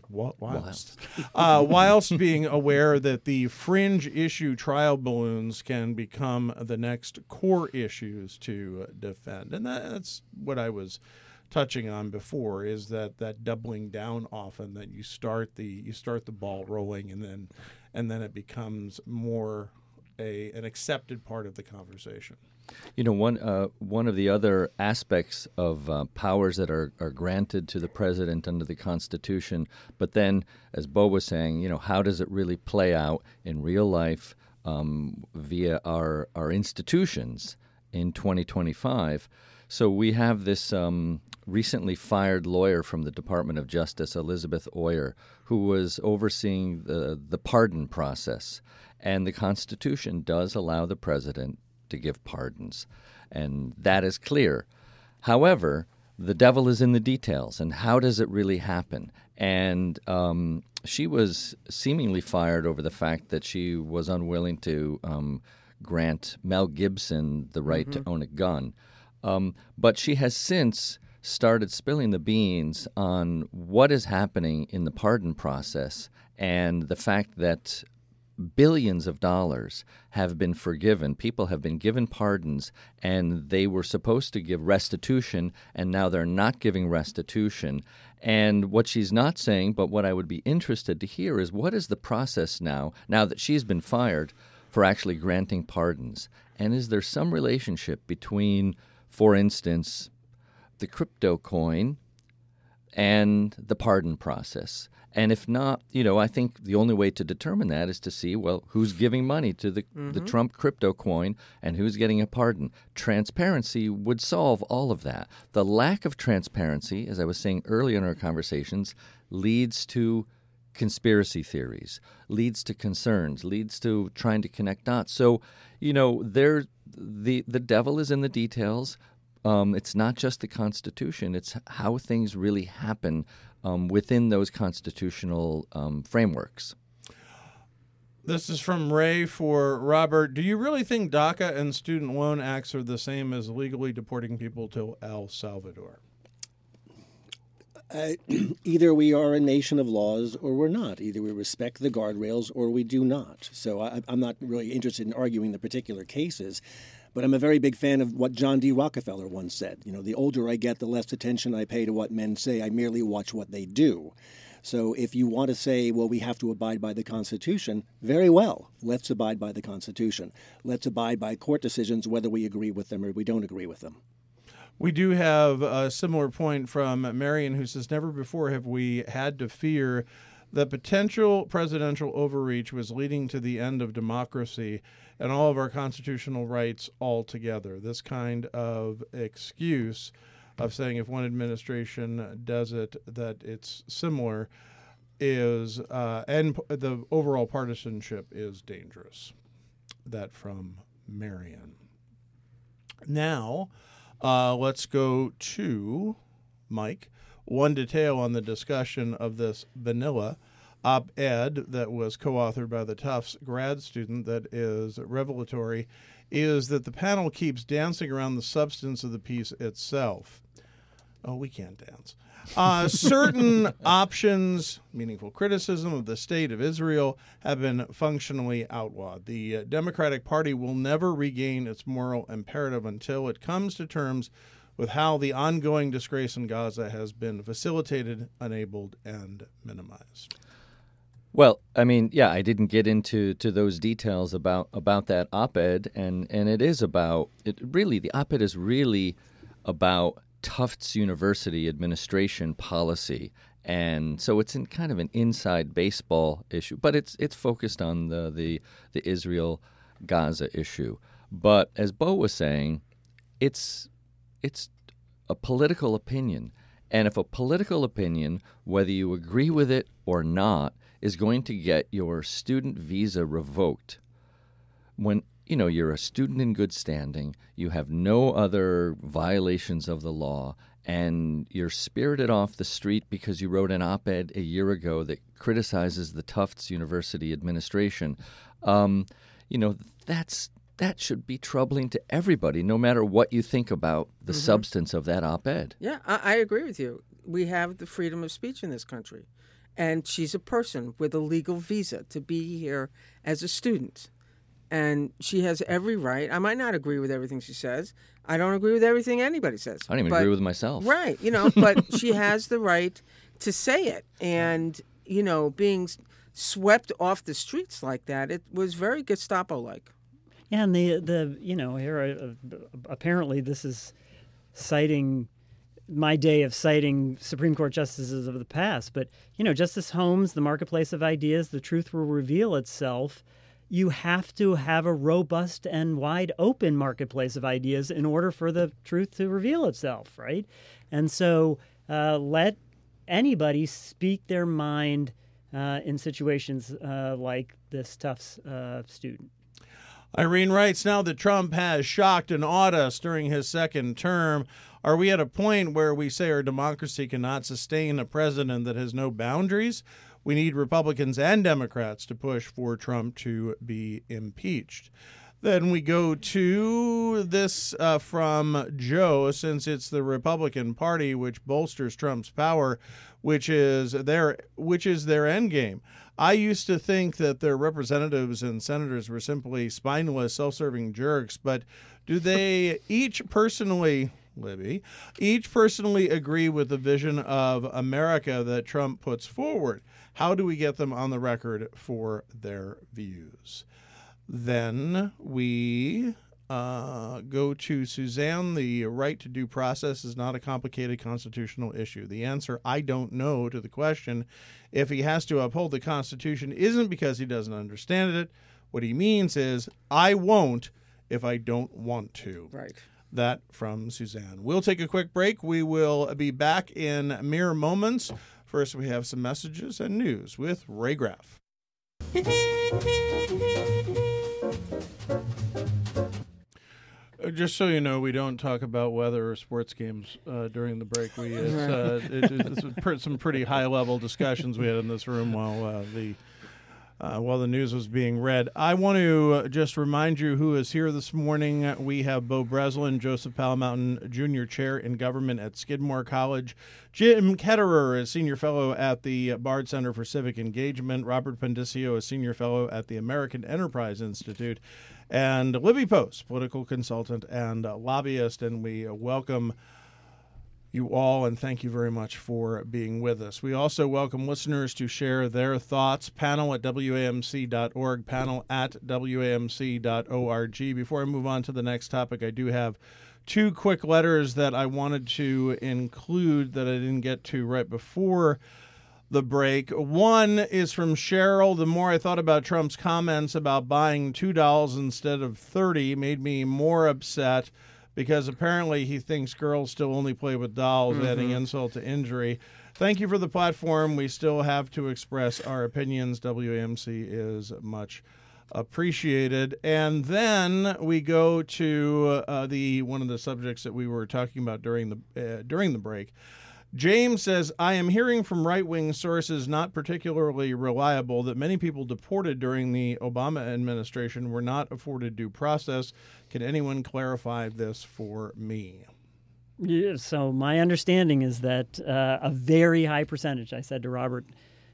whilst being aware that the fringe issue trial balloons can become the next core issues to defend. And that's what I was touching on before, is that doubling down often, that you start the ball rolling and then it becomes more an accepted part of the conversation. One of the other aspects of powers that are granted to the president under the Constitution, but then, as Bo was saying, how does it really play out in real life via our institutions in 2025? So we have this recently fired lawyer from the Department of Justice, Elizabeth Oyer, who was overseeing the pardon process. And the Constitution does allow the president to give pardons, and that is clear. However, the devil is in the details, and how does it really happen? And she was seemingly fired over the fact that she was unwilling to grant Mel Gibson the right to own a gun. But she has since started spilling the beans on what is happening in the pardon process and the fact that billions of dollars have been forgiven. People have been given pardons, and they were supposed to give restitution, and now they're not giving restitution. And what she's not saying, but what I would be interested to hear, is what is the process now that she's been fired, for actually granting pardons? And is there some relationship between, for instance, the crypto coin and the pardon process? And if not, I think the only way to determine that is to see, well, who's giving money to the Trump crypto coin and who's getting a pardon. Transparency would solve all of that. The lack of transparency, as I was saying earlier in our conversations, leads to conspiracy theories, leads to concerns, leads to trying to connect dots. So, the devil is in the details. It's not just the Constitution. It's how things really happen within those constitutional frameworks. This is from Ray for Robert. Do you really think DACA and student loan acts are the same as legally deporting people to El Salvador? Either we are a nation of laws or we're not. Either we respect the guardrails or we do not. So I'm not really interested in arguing the particular cases. But I'm a very big fan of what John D. Rockefeller once said. The older I get, the less attention I pay to what men say. I merely watch what they do. So if you want to say, well, we have to abide by the Constitution, very well, let's abide by the Constitution. Let's abide by court decisions, whether we agree with them or we don't agree with them. We do have a similar point from Marion, who says, never before have we had to fear that potential presidential overreach was leading to the end of democracy and all of our constitutional rights altogether. This kind of excuse of saying if one administration does it, that it's similar, is and the overall partisanship is dangerous. That from Marion. Now, let's go to Mike. One detail on the discussion of this vanilla op-ed that was co-authored by the Tufts grad student that is revelatory is that the panel keeps dancing around the substance of the piece itself. Oh, we can't dance. Certain options, meaningful criticism of the state of Israel, have been functionally outlawed. The Democratic Party will never regain its moral imperative until it comes to terms with how the ongoing disgrace in Gaza has been facilitated, enabled, and minimized. Well, I mean, yeah, I didn't get into those details about that op-ed, and it is about it. Really, the op-ed is really about Tufts University administration policy, and so it's in kind of an inside baseball issue, but it's focused on the Israel-Gaza issue. But as Bo was saying, it's a political opinion, and if a political opinion, whether you agree with it or not, is going to get your student visa revoked, when you're a student in good standing, you have no other violations of the law, and you're spirited off the street because you wrote an op-ed a year ago that criticizes the Tufts University administration, that should be troubling to everybody, no matter what you think about the substance of that op-ed. Yeah, I agree with you. We have the freedom of speech in this country. And she's a person with a legal visa to be here as a student. And she has every right. I might not agree with everything she says. I don't agree with everything anybody says. I don't even agree with myself. Right, but she has the right to say it. And, being swept off the streets like that, it was very Gestapo-like. Yeah, and the here apparently this is citing my day of citing Supreme Court justices of the past. But, Justice Holmes, the marketplace of ideas, the truth will reveal itself. You have to have a robust and wide open marketplace of ideas in order for the truth to reveal itself, right? And so let anybody speak their mind in situations like this Tufts student. Irene writes, now that Trump has shocked and awed us during his second term, are we at a point where we say our democracy cannot sustain a president that has no boundaries? We need Republicans and Democrats to push for Trump to be impeached. Then we go to this from Joe, since it's the Republican Party which bolsters Trump's power, which is their end game. I used to think that their representatives and senators were simply spineless, self-serving jerks, but do they each personally agree with the vision of America that Trump puts forward? How do we get them on the record for their views? Then we go to Suzanne. The right to due process is not a complicated constitutional issue. The answer, I don't know, to the question, if he has to uphold the Constitution, isn't because he doesn't understand it. What he means is, I won't if I don't want to. Right. That from Suzanne. We'll take a quick break. We will be back in mere moments. First, we have some messages and news with Ray Graff. Just so you know, we don't talk about weather or sports games during the break. It's some pretty high-level discussions we had in this room while the news was being read. I want to just remind you who is here this morning. We have Bo Breslin, Joseph Palamountain Jr. Chair in Government at Skidmore College, Jim Ketterer is Senior Fellow at the Bard Center for Civic Engagement, Robert Pendicio is Senior Fellow at the American Enterprise Institute, and Libby Post, political consultant and lobbyist. And we welcome you all, and thank you very much for being with us. We also welcome listeners to share their thoughts. Panel at WAMC.org, panel at WAMC.org. Before I move on to the next topic, I do have two quick letters that I wanted to include that I didn't get to right before the break. One is from Cheryl. The more I thought about Trump's comments about buying $2 instead of 30 made me more upset, because apparently he thinks girls still only play with dolls, adding insult to injury. Thank you for the platform. We still have to express our opinions. WAMC is much appreciated. And then we go to one of the subjects that we were talking about during the break. James says, I am hearing from right-wing sources not particularly reliable that many people deported during the Obama administration were not afforded due process. Can anyone clarify this for me? Yeah, so my understanding is that a very high percentage, I said to Robert,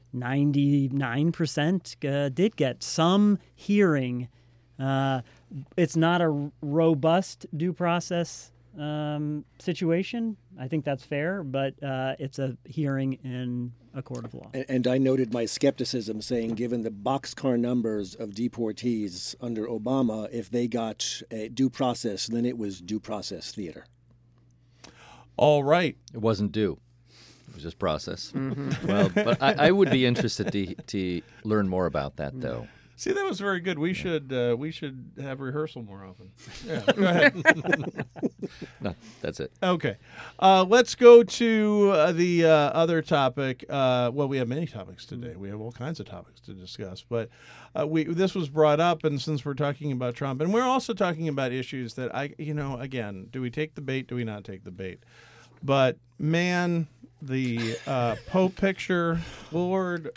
99% did get some hearing. It's not a robust due process situation. I think that's fair, but it's a hearing in a court of law. And I noted my skepticism, saying given the boxcar numbers of deportees under Obama, if they got a due process, then it was due process theater. All right. It wasn't due. It was just process. Well, but I would be interested to learn more about that, though. See, that was very good. We should have rehearsal more often. Yeah, go ahead. No, that's it. Okay. Let's go to the other topic. Well, we have many topics today. We have all kinds of topics to discuss. But this was brought up, and since we're talking about Trump, and we're also talking about issues that again, do we take the bait? Do we not take the bait? But man, the Pope picture, Lord.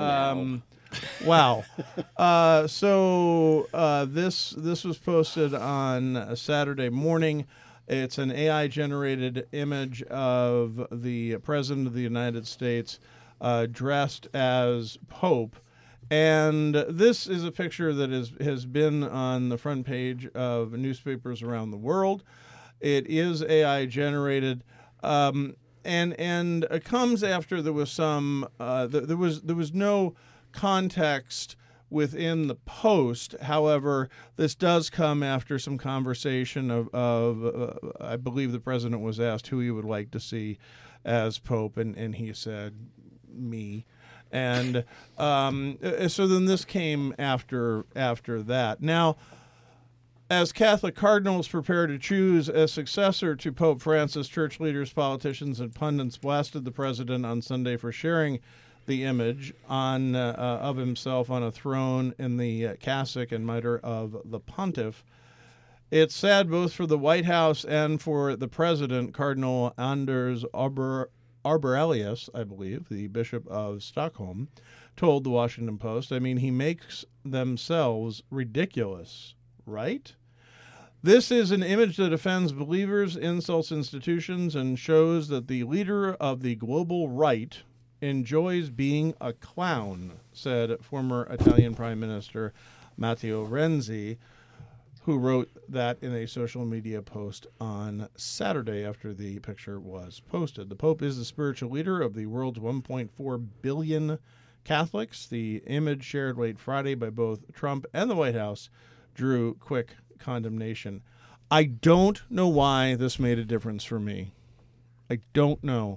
Wow. So this was posted on a Saturday morning. It's an AI-generated image of the President of the United States dressed as Pope. And this is a picture that has been on the front page of newspapers around the world. It is AI-generated. And it comes after there was some there was no context within the post. However, this does come after some conversation of I believe the president was asked who he would like to see as Pope, and he said me. And so then this came after that. Now, as Catholic cardinals prepare to choose a successor to Pope Francis, church leaders, politicians, and pundits blasted the president on Sunday for sharing the image of himself on a throne in the cassock and mitre of the pontiff. It's sad both for the White House and for the president. Cardinal Anders Arborelius, I believe, the Bishop of Stockholm, told the Washington Post, he makes themselves ridiculous, right? This is an image that offends believers, insults institutions, and shows that the leader of the global right enjoys being a clown, said former Italian Prime Minister Matteo Renzi, who wrote that in a social media post on Saturday after the picture was posted. The Pope is the spiritual leader of the world's 1.4 billion Catholics. The image shared late Friday by both Trump and the White House drew quick condemnation. I don't know why this made a difference for me. I don't know.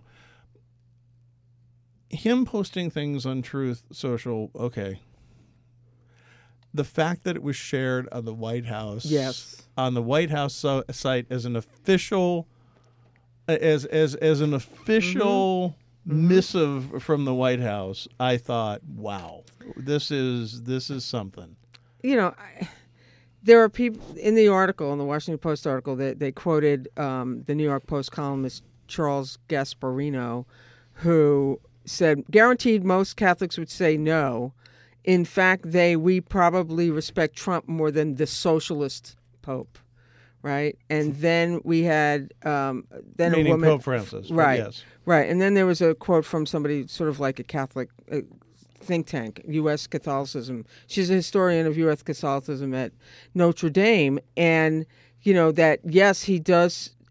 Him posting things on Truth Social, okay. The fact that it was shared on the White House, yes, on the White House site as an official, as an official missive from the White House, I thought, wow, this is something. There are people in the article, in the Washington Post article, that they quoted the New York Post columnist Charles Gasparino, who said, guaranteed most Catholics would say no. In fact, we probably respect Trump more than the socialist Pope, right? And then we had meaning a woman, Pope Francis, right? Yes, right. And then there was a quote from somebody sort of like a Catholic think tank, U.S. Catholicism. She's a historian of U.S. Catholicism at Notre Dame, and that yes, he does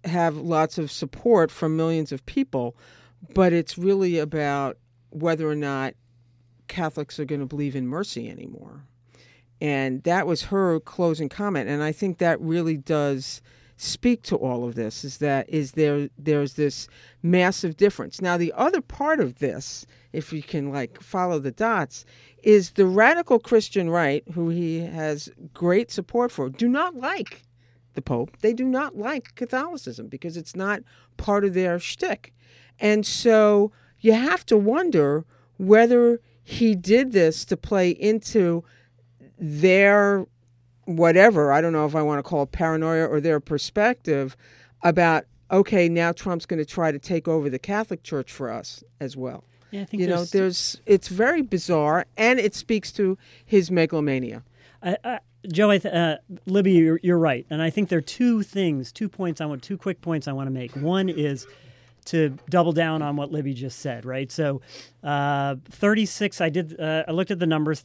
have lots of support from millions of people, but it's really about whether or not Catholics are going to believe in mercy anymore. And that was her closing comment. And I think that really does speak to all of this, there's this massive difference. Now, the other part of this, if you can follow the dots, is the radical Christian right, who he has great support for, do not like the Pope. They do not like Catholicism because it's not part of their shtick. And so you have to wonder whether he did this to play into their whatever, I don't know if I want to call it paranoia, or their perspective about, okay, now Trump's going to try to take over the Catholic Church for us as well. Yeah, I think it's very bizarre, and it speaks to his megalomania. Joe, Libby, you're right, and I think there are two quick points I want to make. One is to double down on what Libby just said, right? So 36, I looked at the numbers,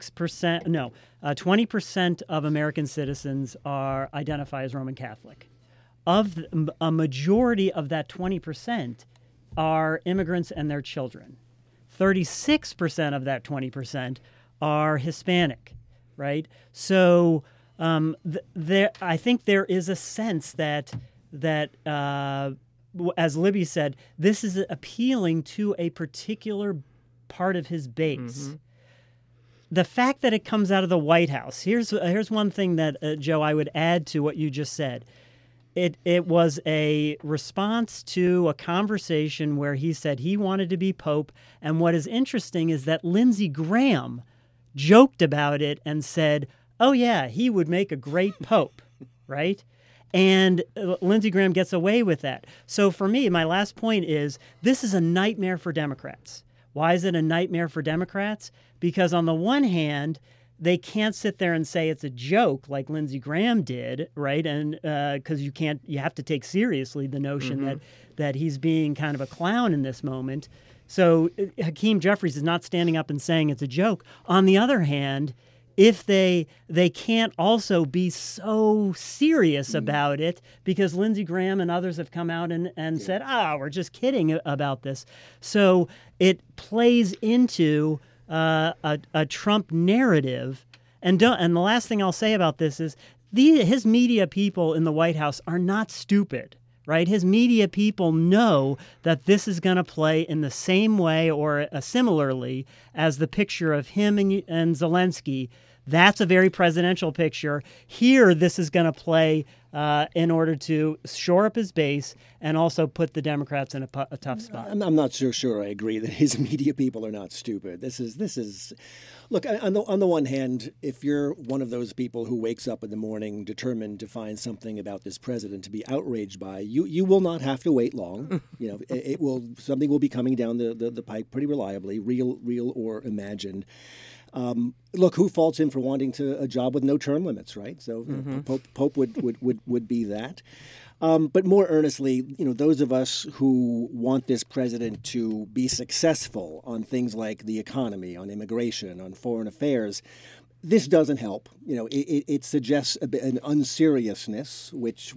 20% of American citizens identify as Roman Catholic. A majority of that 20% are immigrants and their children. 36% of that 20% are Hispanic, right? So I think there is a sense that as Libby said, this is appealing to a particular part of his base. Mm-hmm. The fact that it comes out of the White House, here's one thing that, Joe, I would add to what you just said. It was a response to a conversation where he said he wanted to be Pope, and what is interesting is that Lindsey Graham joked about it and said, oh yeah, he would make a great Pope, right? And Lindsey Graham gets away with that. So for me, my last point is this is a nightmare for Democrats. Why is it a nightmare for Democrats? Because on the one hand, they can't sit there and say it's a joke like Lindsey Graham did, right? And because you have to take seriously the notion that he's being kind of a clown in this moment. So Hakeem Jeffries is not standing up and saying it's a joke. On the other hand, if they can't also be so serious about it because Lindsey Graham and others have come out and said, we're just kidding about this. So it plays into a Trump narrative. And the last thing I'll say about this is his media people in the White House are not stupid. Right? His media people know that this is going to play in the same way or similarly as the picture of him and Zelensky. That's a very presidential picture. Here, this is going to play in order to shore up his base and also put the Democrats in a tough spot. I'm not so sure I agree that his media people are not stupid. This is. Look, on the one hand, if you're one of those people who wakes up in the morning determined to find something about this president to be outraged by, you will not have to wait long. Something will be coming down the pike pretty reliably, real or imagined. Look, who faults him for wanting a job with no term limits, right? So Pope would be that. But more earnestly, those of us who want this president to be successful on things like the economy, on immigration, on foreign affairs, this doesn't help. It suggests an unseriousness, which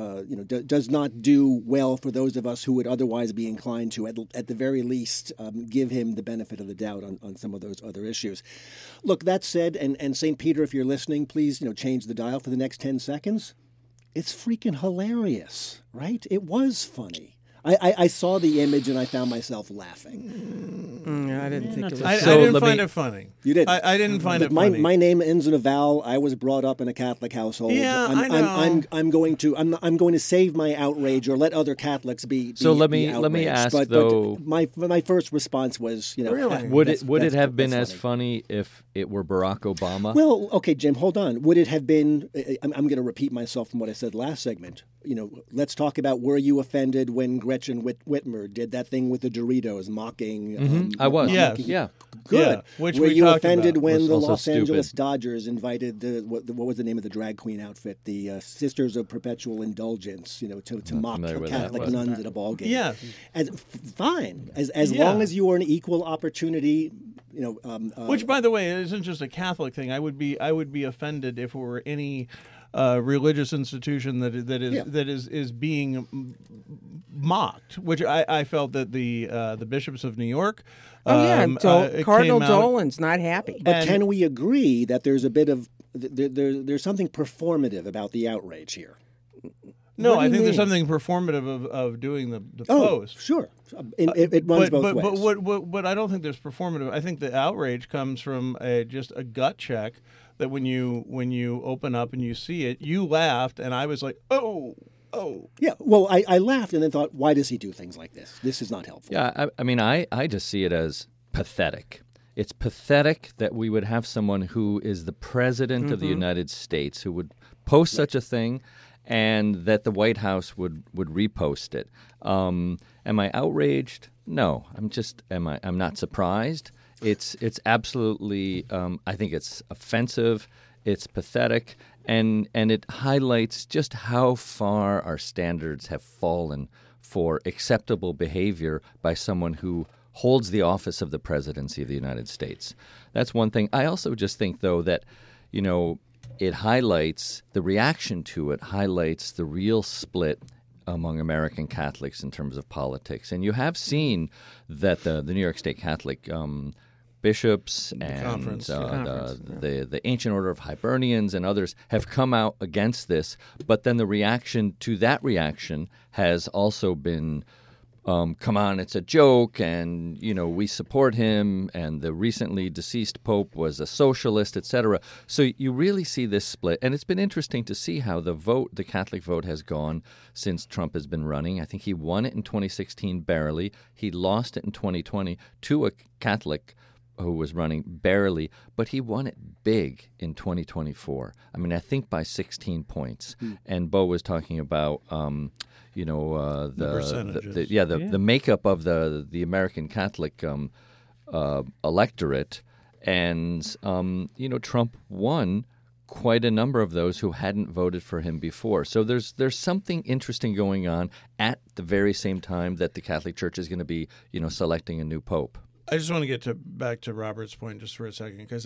does not do well for those of us who would otherwise be inclined to, at the very least, give him the benefit of the doubt on some of those other issues. Look, that said, and St. Peter, if you're listening, please change the dial for the next 10 seconds. It's freaking hilarious, right? It was funny. I saw the image and I found myself laughing. I didn't think it was. I didn't find it funny. You didn't. I didn't find it funny. My name ends in a vowel. I was brought up in a Catholic household. Yeah, I know. I'm going to save my outrage or let other Catholics be. So let me ask though. But my first response was, really? Would it have been as funny if it were Barack Obama? Well, okay, Jim, hold on. Would it have been? I'm going to repeat myself from what I said last segment. Let's talk about, were you offended when Gretchen Whitmer did that thing with the Doritos, mocking? I was. Yeah. Good. Yeah, which were we you talked offended about. when the also Los Angeles stupid. Dodgers invited what was the name of the drag queen outfit? The Sisters of Perpetual Indulgence. To mock familiar with Catholic that, but- nuns at a ball game. Yeah. Fine. As Yeah. long as you are an equal opportunity. Which, by the way, isn't just a Catholic thing. I would be offended if it were any religious institution that is being mocked, which I felt that the bishops of New York. Cardinal Dolan's not happy. But can we agree that there's a bit of there's something performative about the outrage here? No, What do I you think there's mean? something performative of doing the Oh, post. sure. It runs both ways. But I don't think there's performative. I think the outrage comes from just a gut check that when you open up and you see it, you laughed, and I was like, oh. Yeah, well, I laughed and then thought, why does he do things like this? This is not helpful. Yeah, I mean, I just see it as pathetic. It's pathetic that we would have someone who is the president of the United States who would post such a thing, and that the White House would repost it. Am I outraged? No, I'm not surprised. It's absolutely. I think it's offensive. It's pathetic, and it highlights just how far our standards have fallen for acceptable behavior by someone who holds the office of the presidency of the United States. That's one thing. I also just think, though, that, it highlights, the reaction to it highlights the real split among American Catholics in terms of politics. And you have seen that the New York State Catholic bishops and the Ancient Order of Hibernians and others have come out against this, but then the reaction to that reaction has also been, come on, it's a joke, and we support him, and the recently deceased Pope was a socialist, etc. So you really see this split, and it's been interesting to see how the Catholic vote has gone since Trump has been running. I think he won it in 2016 barely. He lost it in 2020 to a Catholic who was running barely, but he won it big in 2024. I mean, I think by 16 points. And Bo was talking about, the percentages. The makeup of the American Catholic electorate, and Trump won quite a number of those who hadn't voted for him before. So there's something interesting going on at the very same time that the Catholic Church is going to be selecting a new pope. I just want to get back to Robert's point just for a second, because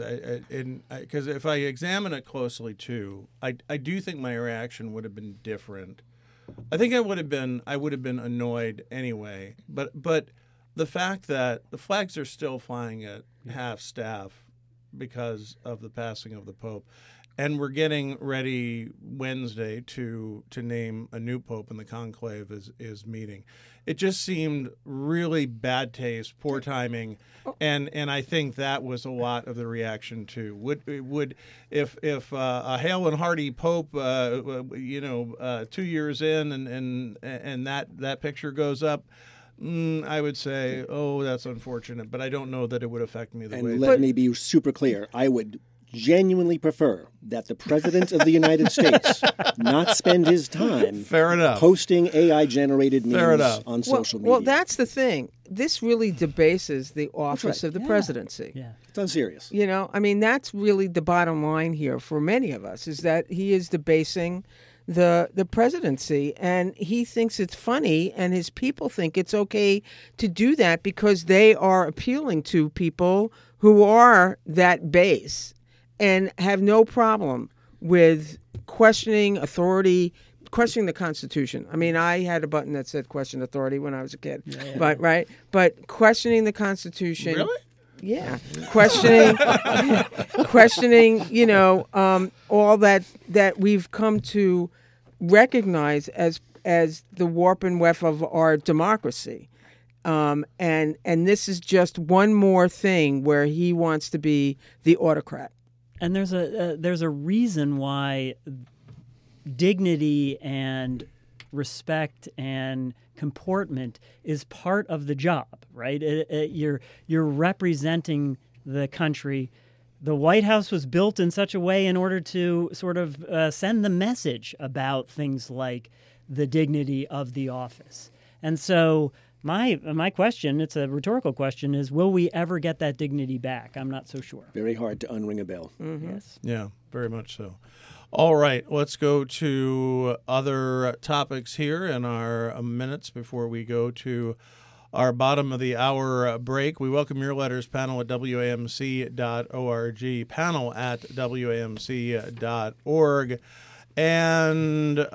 if I examine it closely too, I do think my reaction would have been different. I think I would have been annoyed anyway. But the fact that the flags are still flying at half staff because of the passing of the Pope, and we're getting ready Wednesday to name a new pope, and the conclave is meeting. It just seemed really bad taste, poor timing, and I think that was a lot of the reaction too. Would if a hale and hearty pope, 2 years in, and that picture goes up, I would say, oh, that's unfortunate, but I don't know that it would affect me the way. And let me be super clear. I would genuinely prefer that the President of the United States not spend his time posting AI-generated memes on social media. Well, that's the thing. This really debases the office of the presidency. Yeah. It's unserious. That's really the bottom line here for many of us, is that he is debasing the presidency, and he thinks it's funny, and his people think it's okay to do that because they are appealing to people who are that base and have no problem with questioning authority, questioning the Constitution. I mean, I had a button that said question authority when I was a kid, but questioning the Constitution. Really? Yeah, questioning, all that we've come to recognize as the warp and weft of our democracy, and this is just one more thing where he wants to be the autocrat. And there's a reason why dignity and respect and comportment is part of the job, right? You're representing the country. The White House was built in such a way in order to sort of send the message about things like the dignity of the office. And so my question, it's a rhetorical question, is will we ever get that dignity back? I'm not so sure. Very hard to unring a bell. Mm-hmm. Yes. Yeah, very much so. All right, let's go to other topics here in our minutes before we go to our bottom of the hour break. We welcome your letters, panel at WAMC.org, panel at WAMC.org. And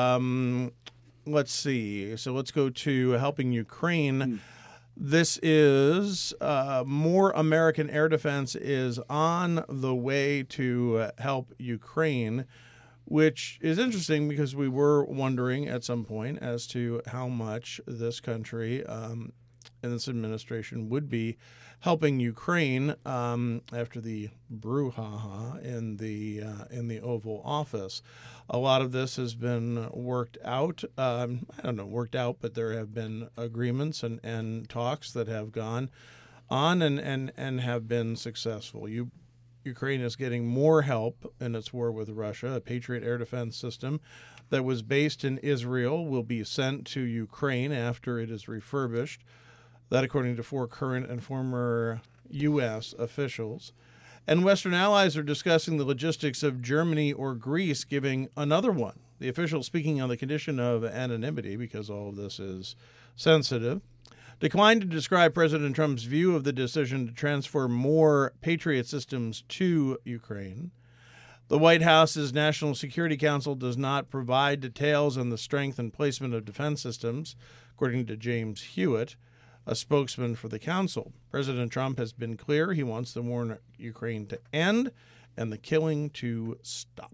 let's see. So let's go to helping Ukraine. This is more American air defense is on the way to help Ukraine, which is interesting because we were wondering at some point as to how much this country and this administration would be helping Ukraine after the brouhaha in the Oval Office. A lot of this has been worked out. I don't know, worked out, but there have been agreements and talks that have gone on and have been successful. Ukraine is getting more help in its war with Russia. A Patriot air defense system that was based in Israel will be sent to Ukraine after it is refurbished. That, according to 4 current and former U.S. officials. And Western allies are discussing the logistics of Germany or Greece giving another one. The official, speaking on the condition of anonymity, because all of this is sensitive, declined to describe President Trump's view of the decision to transfer more Patriot systems to Ukraine. The White House's National Security Council does not provide details on the strength and placement of defense systems, according to James Hewitt, a spokesman for the council. President Trump has been clear he wants the war in Ukraine to end and the killing to stop.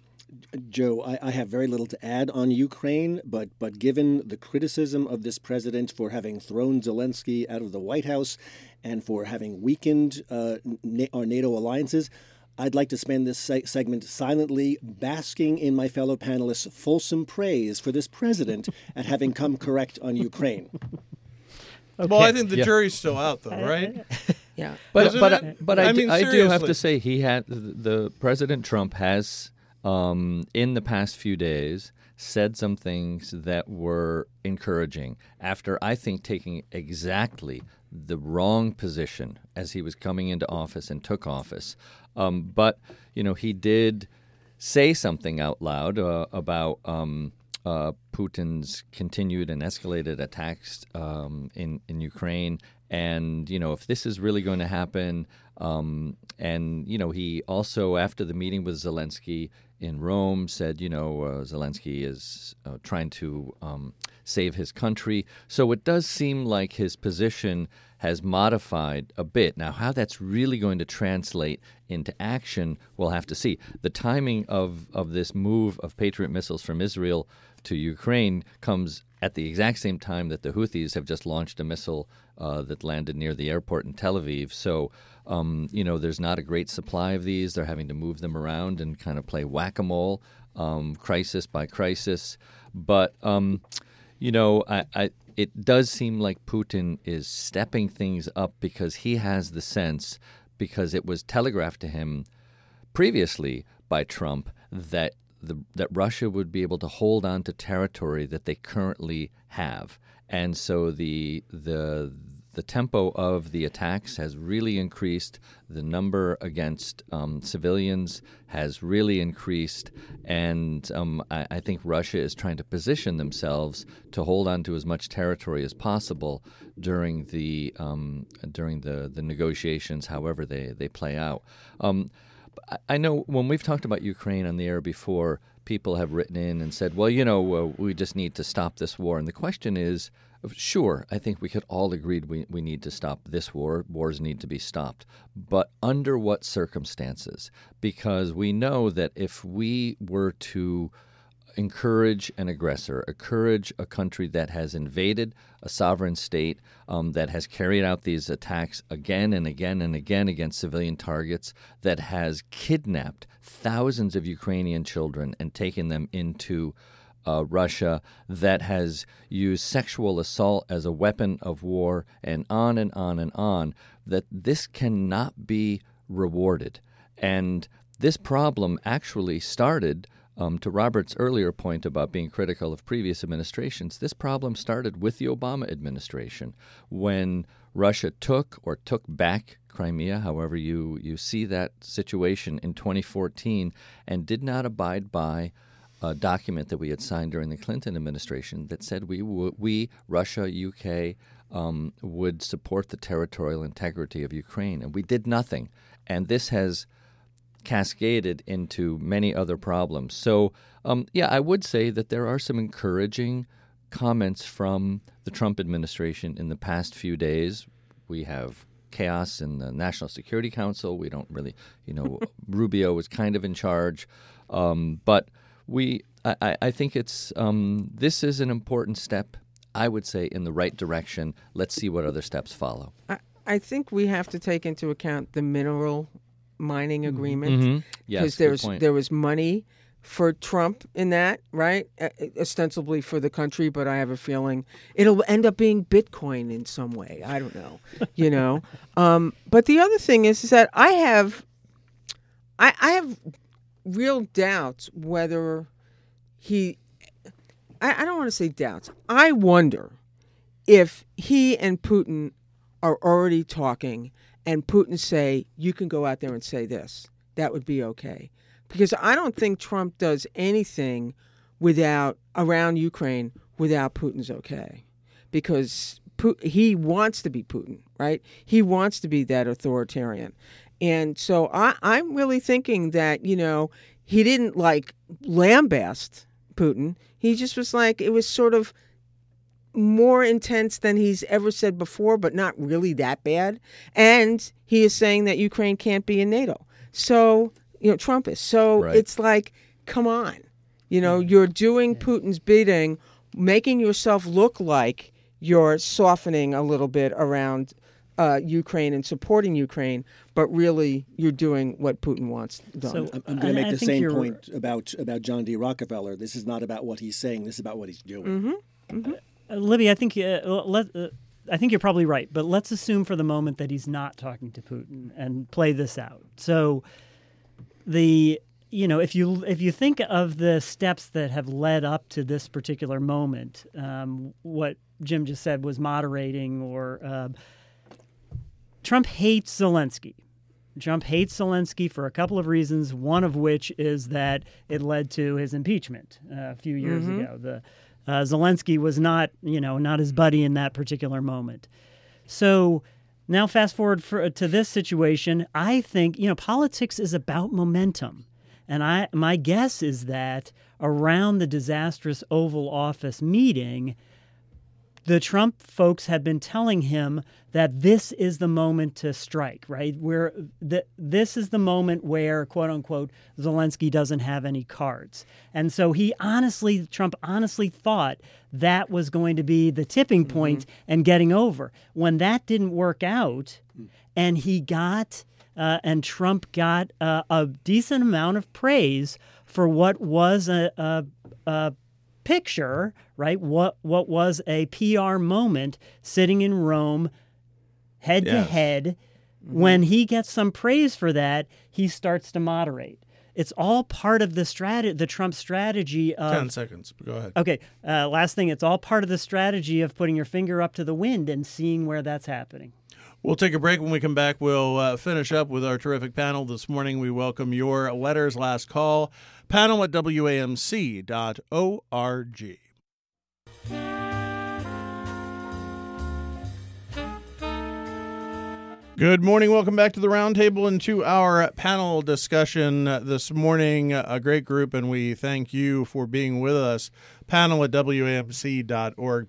Joe, I have very little to add on Ukraine, but given the criticism of this president for having thrown Zelensky out of the White House and for having weakened our NATO alliances, I'd like to spend this segment silently basking in my fellow panelists' fulsome praise for this president at having come correct on Ukraine. Okay. Well, I think the jury's still out, though, right? Yeah, but I mean, do have to say the President Trump has in the past few days said some things that were encouraging after I think taking exactly the wrong position as he was coming into office and took office. But he did say something out loud about Putin's continued and escalated attacks in Ukraine. And, if this is really going to happen, and, he also, after the meeting with Zelensky in Rome, said, Zelensky is trying to save his country. So it does seem like his position has modified a bit. Now, how that's really going to translate into action, we'll have to see. The timing of this move of Patriot missiles from Israel to Ukraine comes at the exact same time that the Houthis have just launched a missile that landed near the airport in Tel Aviv. So, there's not a great supply of these. They're having to move them around and kind of play whack-a-mole, crisis by crisis. But, it does seem like Putin is stepping things up because he has the sense, because it was telegraphed to him previously by Trump that Russia would be able to hold on to territory that they currently have. And so the tempo of the attacks has really increased. The number against civilians has really increased. And I think Russia is trying to position themselves to hold on to as much territory as possible during the negotiations, however they play out. I know when we've talked about Ukraine on the air before, people have written in and said, well, we just need to stop this war. And the question is, sure, I think we could all agree we need to stop this war. Wars need to be stopped. But under what circumstances? Because we know that if we were to encourage an aggressor, encourage a country that has invaded a sovereign state, that has carried out these attacks again and again and again against civilian targets, that has kidnapped thousands of Ukrainian children and taken them into Russia, that has used sexual assault as a weapon of war, and on and on and on, that this cannot be rewarded. And this problem actually started, to Robert's earlier point about being critical of previous administrations, this problem started with the Obama administration when Russia took back Crimea, however you see that situation, in 2014, and did not abide by a document that we had signed during the Clinton administration that said we Russia, UK, would support the territorial integrity of Ukraine. And we did nothing. And this has cascaded into many other problems. So, I would say that there are some encouraging comments from the Trump administration in the past few days. We have chaos in the National Security Council. We don't really, Rubio was kind of in charge. But I think it's this is an important step, I would say, in the right direction. Let's see what other steps follow. I think we have to take into account the mineral mining agreement Mm-hmm. Yes, because there was money for Trump in that, right? Ostensibly for the country, but I have a feeling it'll end up being Bitcoin in some way. I don't know, But the other thing is that I have real doubts whether I don't want to say doubts. I wonder if he and Putin are already talking and Putin say, you can go out there and say this. That would be okay. Because I don't think Trump does anything around Ukraine without Putin's okay. Because he wants to be Putin, right? He wants to be that authoritarian. And so I'm really thinking that, he didn't lambaste Putin. He just was it was sort of more intense than he's ever said before, but not really that bad. And he is saying that Ukraine can't be in NATO. So, Trump is. So right. It's come on. You're doing Putin's bidding, making yourself look like you're softening a little bit around Ukraine and supporting Ukraine, but really you're doing what Putin wants done. So I'm going to make the same point about John D. Rockefeller. This is not about what he's saying. This is about what he's doing. Mm-hmm. Mm-hmm. Libby, I think I think you're probably right, but let's assume for the moment that he's not talking to Putin and play this out. So if you think of the steps that have led up to this particular moment, what Jim just said was moderating, or Trump hates Zelensky. Trump hates Zelensky for a couple of reasons, one of which is that it led to his impeachment a few years ago. Zelensky was not his buddy in that particular moment. So now fast forward to this situation, I think, politics is about momentum. And my guess is that around the disastrous Oval Office meeting, the Trump folks have been telling him that this is the moment to strike, right? This is the moment where, quote unquote, Zelensky doesn't have any cards. And so Trump honestly thought that was going to be the tipping point and getting over. When that didn't work out, and Trump got a decent amount of praise for what was a picture, right? What was a PR moment sitting in Rome, head to head. When he gets some praise for that, he starts to moderate. It's all part of the Trump strategy of 10 seconds. Go ahead. Okay. Last thing, it's all part of the strategy of putting your finger up to the wind and seeing where that's happening. We'll take a break. When we come back, we'll finish up with our terrific panel this morning. We welcome your letters. Last call, panel@wamc.org. Good morning. Welcome back to the Roundtable and to our panel discussion this morning. A great group, and we thank you for being with us. Panel@wamc.org,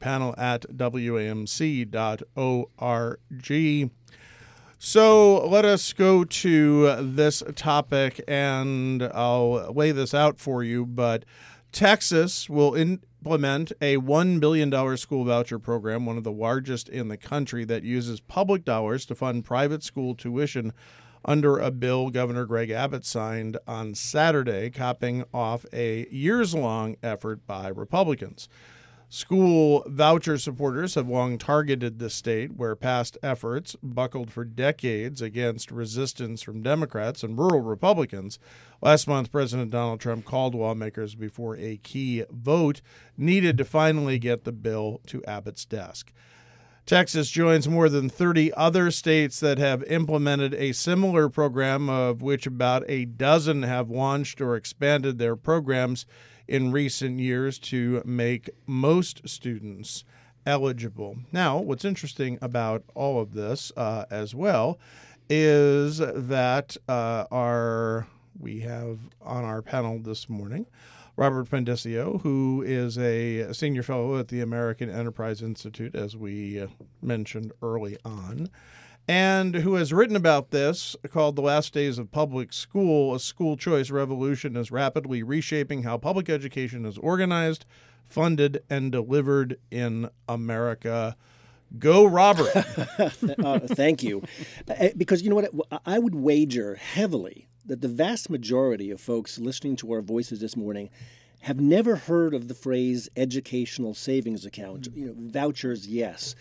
panel@wamc.org. So let us go to this topic, and I'll lay this out for you. But Texas will implement a $1 billion school voucher program, one of the largest in the country, that uses public dollars to fund private school tuition under a bill Governor Greg Abbott signed on Saturday, capping off a years-long effort by Republicans. School voucher supporters have long targeted the state, where past efforts buckled for decades against resistance from Democrats and rural Republicans. Last month, President Donald Trump called lawmakers before a key vote needed to finally get the bill to Abbott's desk. Texas joins more than 30 other states that have implemented a similar program, of which about a dozen have launched or expanded their programs in recent years to make most students eligible. Now, what's interesting about all of this as well is that our we have on our panel this morning Robert Pendicio, who is a senior fellow at the American Enterprise Institute, as we mentioned early on, and who has written about this, called The Last Days of Public School, a school choice revolution is rapidly reshaping how public education is organized, funded, and delivered in America. Go, Robert. Thank you. Because you know what? I would wager heavily that the vast majority of folks listening to our voices this morning have never heard of the phrase educational savings account. Vouchers, yes.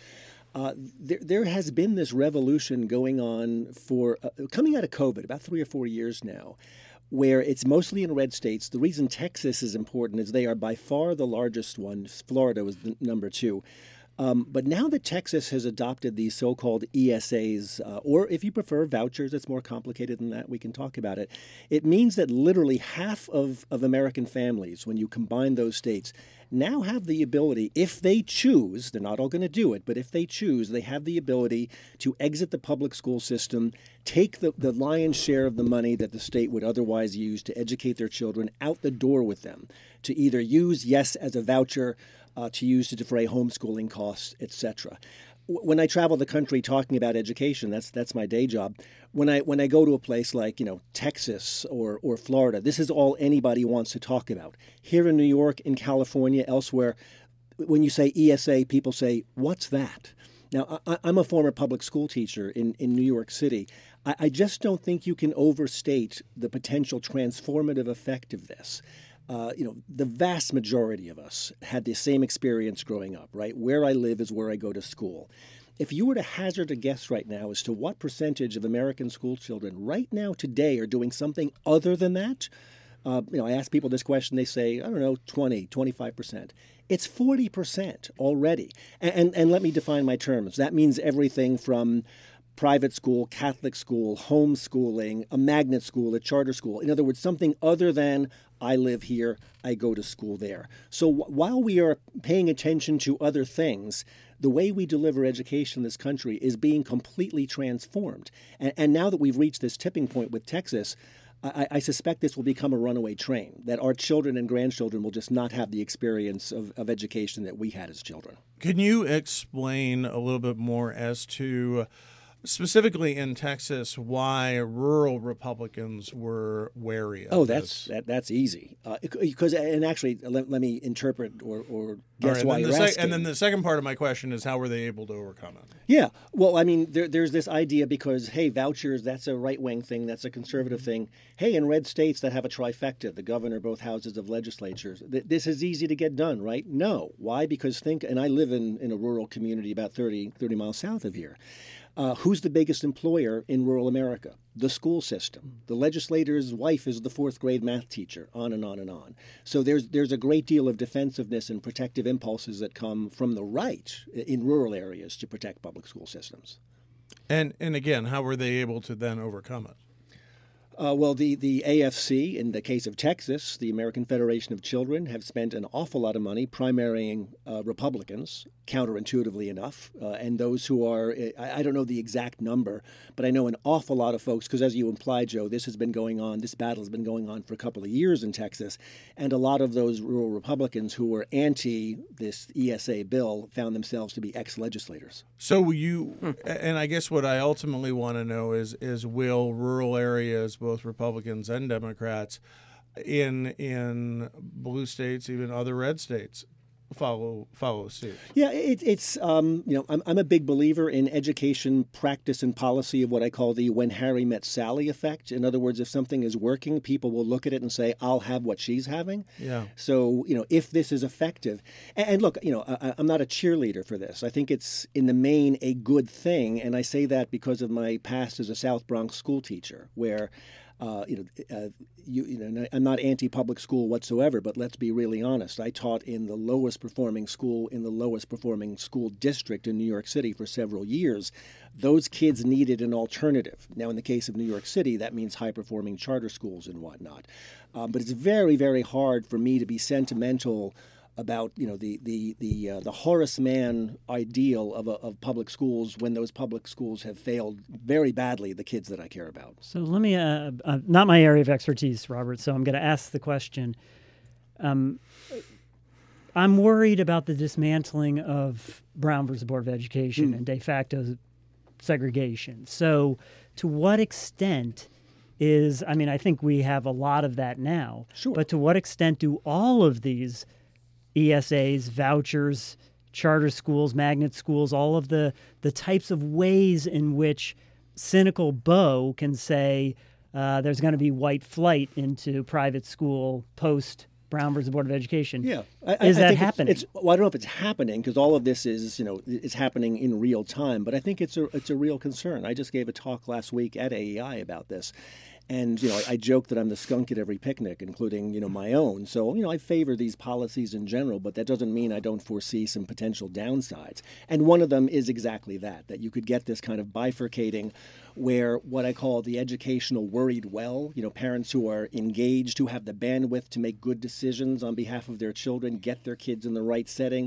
There has been this revolution going on for coming out of COVID about 3 or 4 years now, where it's mostly in red states. The reason Texas is important is they are by far the largest one. Florida was the number 2. But now that Texas has adopted these so-called ESAs, or if you prefer vouchers, it's more complicated than that, we can talk about it. It means that literally half of American families, when you combine those states, now have the ability, if they choose, they're not all going to do it, but if they choose, they have the ability to exit the public school system, take the lion's share of the money that the state would otherwise use to educate their children out the door with them, to either use, yes, as a voucher, to use to defray homeschooling costs, etc. When I travel the country talking about education, that's my day job. When I go to a place like Texas or Florida, this is all anybody wants to talk about. Here in New York, in California, elsewhere, when you say ESA, people say, "What's that?" Now, I'm a former public school teacher in New York City. I just don't think you can overstate the potential transformative effect of this. The vast majority of us had the same experience growing up, right? Where I live is where I go to school. If you were to hazard a guess right now as to what percentage of American school children right now today are doing something other than that, I ask people this question, they say, 20, 25%. It's 40% already. And let me define my terms. That means everything from private school, Catholic school, homeschooling, a magnet school, a charter school. In other words, something other than I live here, I go to school there. So while we are paying attention to other things, the way we deliver education in this country is being completely transformed. And now that we've reached this tipping point with Texas, I suspect this will become a runaway train, that our children and grandchildren will just not have the experience of education that we had as children. Can you explain a little bit more as to, specifically in Texas, why rural Republicans were wary of this? That's easy. Actually, let me interpret or guess why you're asking. And then the second part of my question is, how were they able to overcome it? Yeah. Well, I mean, there's this idea because, hey, vouchers, that's a right-wing thing, that's a conservative thing. Hey, in red states that have a trifecta, the governor, both houses of legislatures, this is easy to get done, right? No. Why? Because and I live in a rural community about 30 miles south of here. Who's the biggest employer in rural America? The school system. The legislator's wife is the 4th grade math teacher, on and on and on. So there's a great deal of defensiveness and protective impulses that come from the right in rural areas to protect public school systems. And again, how were they able to then overcome it? Well, the AFC, in the case of Texas, the American Federation of Children, have spent an awful lot of money primarying Republicans, counterintuitively enough, and those who are, I don't know the exact number, but I know an awful lot of folks, because as you implied, Joe, this battle has been going on for a couple of years in Texas, and a lot of those rural Republicans who were anti this ESA bill found themselves to be ex-legislators. So and I guess what I ultimately want to know is will rural areas, both Republicans and Democrats, in blue states, even other red states, follow suit? Yeah, it's I'm a big believer in education, practice, and policy of what I call the when Harry met Sally effect. In other words, if something is working, people will look at it and say, "I'll have what she's having." Yeah. So if this is effective, and look, I'm not a cheerleader for this. I think it's in the main a good thing, and I say that because of my past as a South Bronx school teacher, where. I'm not anti-public school whatsoever, but let's be really honest. I taught in the lowest performing school in the lowest performing school district in New York City for several years. Those kids needed an alternative. Now, in the case of New York City, that means high-performing charter schools and whatnot. But it's very, very hard for me to be sentimental about the Horace Mann ideal of public schools when those public schools have failed very badly the kids that I care about. So let me, not my area of expertise, Robert, so I'm going to ask the question. I'm worried about the dismantling of Brown versus Board of Education and de facto segregation. So to what extent I think we have a lot of that now, Sure. But to what extent do all of these ESAs, vouchers, charter schools, magnet schools, all of the types of ways in which cynical Beau can say there's going to be white flight into private school post Brown versus Board of Education. Yeah, is that think happening? Well, I don't know if it's happening because all of this is is happening in real time. But I think it's a real concern. I just gave a talk last week at AEI about this. And, I joke that I'm the skunk at every picnic, including, my own. So, I favor these policies in general, but that doesn't mean I don't foresee some potential downsides. And one of them is exactly that you could get this kind of bifurcating where what I call the educational worried well, parents who are engaged, who have the bandwidth to make good decisions on behalf of their children, get their kids in the right setting.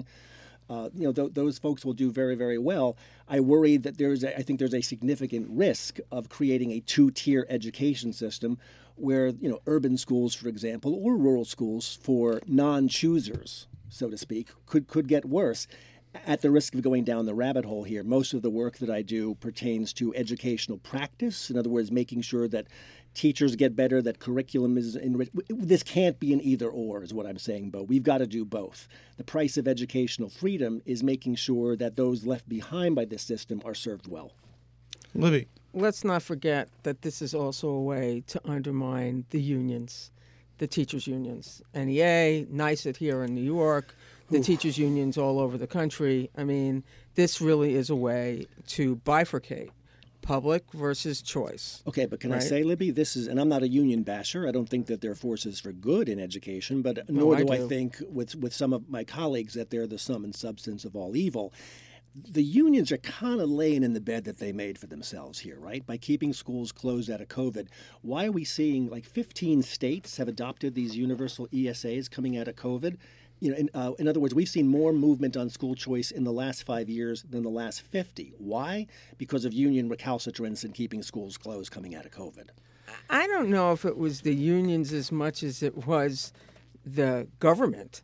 Those folks will do very, very well. I worry that I think there's a significant risk of creating a two-tier education system where, urban schools, for example, or rural schools for non-choosers, so to speak, could get worse. At the risk of going down the rabbit hole here, most of the work that I do pertains to educational practice. In other words, making sure that teachers get better, that curriculum is enriched. This can't be an either or is what I'm saying, Beau. We've got to do both. The price of educational freedom is making sure that those left behind by this system are served well. Libby. Let's not forget that this is also a way to undermine the unions, the teachers' unions. NEA, NYSUT here in New York, the teachers' unions all over the country. I mean, this really is a way to bifurcate public versus choice. Okay, but can I say, Libby, this is, and I'm not a union basher. I don't think that they're forces for good in education, but nor do I think with some of my colleagues that they're the sum and substance of all evil. The unions are kind of laying in the bed that they made for themselves here, right? By keeping schools closed out of COVID. Why are we seeing 15 states have adopted these universal ESAs coming out of COVID? In other words, we've seen more movement on school choice in the last 5 years than the last 50. Why? Because of union recalcitrance and keeping schools closed coming out of COVID. I don't know if it was the unions as much as it was the government.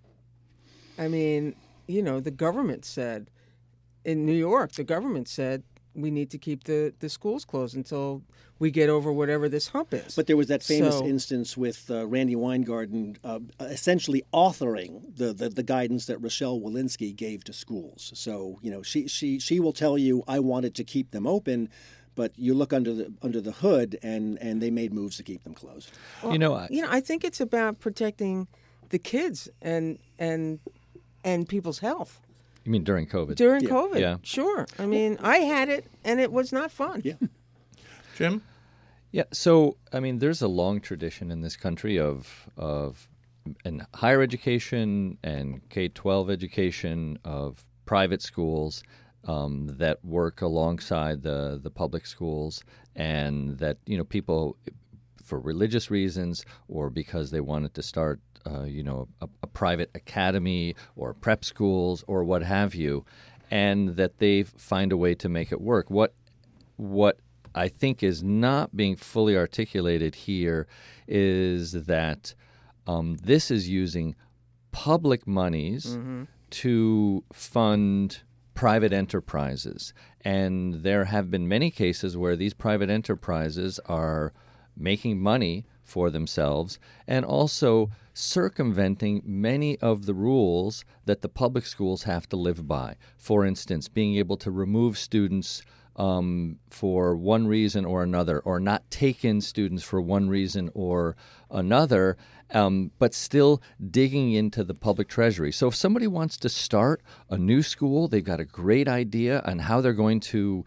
I mean, the government said, in New York, the government said, we need to keep the schools closed until we get over whatever this hump is. But there was that famous instance with Randy Weingarten essentially authoring the guidance that Rochelle Walensky gave to schools. So, she will tell you, I wanted to keep them open, but you look under the hood and they made moves to keep them closed. Well, I think it's about protecting the kids and people's health. You mean during COVID? During COVID, yeah. Sure. I mean, I had it, and it was not fun. Yeah. Jim? Yeah, so, there's a long tradition in this country of in higher education and K-12 education of private schools that work alongside the public schools, and that, people, for religious reasons or because they wanted to start a private academy or prep schools or what have you, and that they find a way to make it work. What I think is not being fully articulated here is that this is using public monies to fund private enterprises. And there have been many cases where these private enterprises are making money for themselves and also circumventing many of the rules that the public schools have to live by. For instance, being able to remove students for one reason or another, or not take in students for one reason or another, but still digging into the public treasury. So if somebody wants to start a new school, they've got a great idea on how they're going to,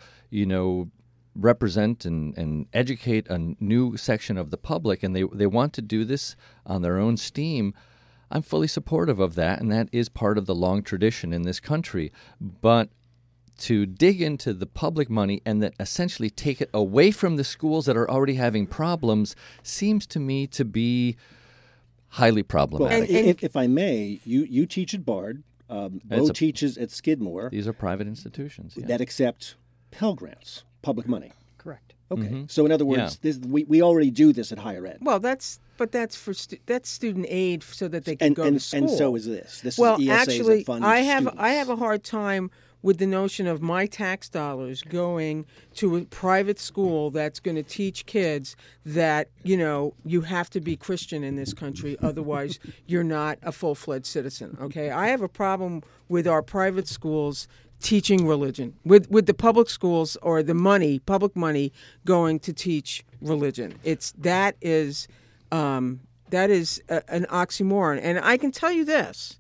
represent and educate a new section of the public, and they want to do this on their own steam, I'm fully supportive of that, and that is part of the long tradition in this country. But to dig into the public money and then essentially take it away from the schools that are already having problems seems to me to be highly Well, problematic. if I may, you teach at Bard. Bo teaches at Skidmore. These are private institutions. Yeah. That accept Pell Grants, public money. Correct. Okay. So in other words, we already do this at higher ed. Well, that's for that's student aid so that they can go to school. And so is this. This well, is ESAs actually, that fund I have students. a hard time with the notion of my tax dollars going to a private school that's going to teach kids that, you have to be Christian in this country, otherwise you're not a full-fledged citizen, okay? I have a problem with our private schools teaching religion, with the public schools or the public money going to teach religion. That is an oxymoron. And I can tell you this,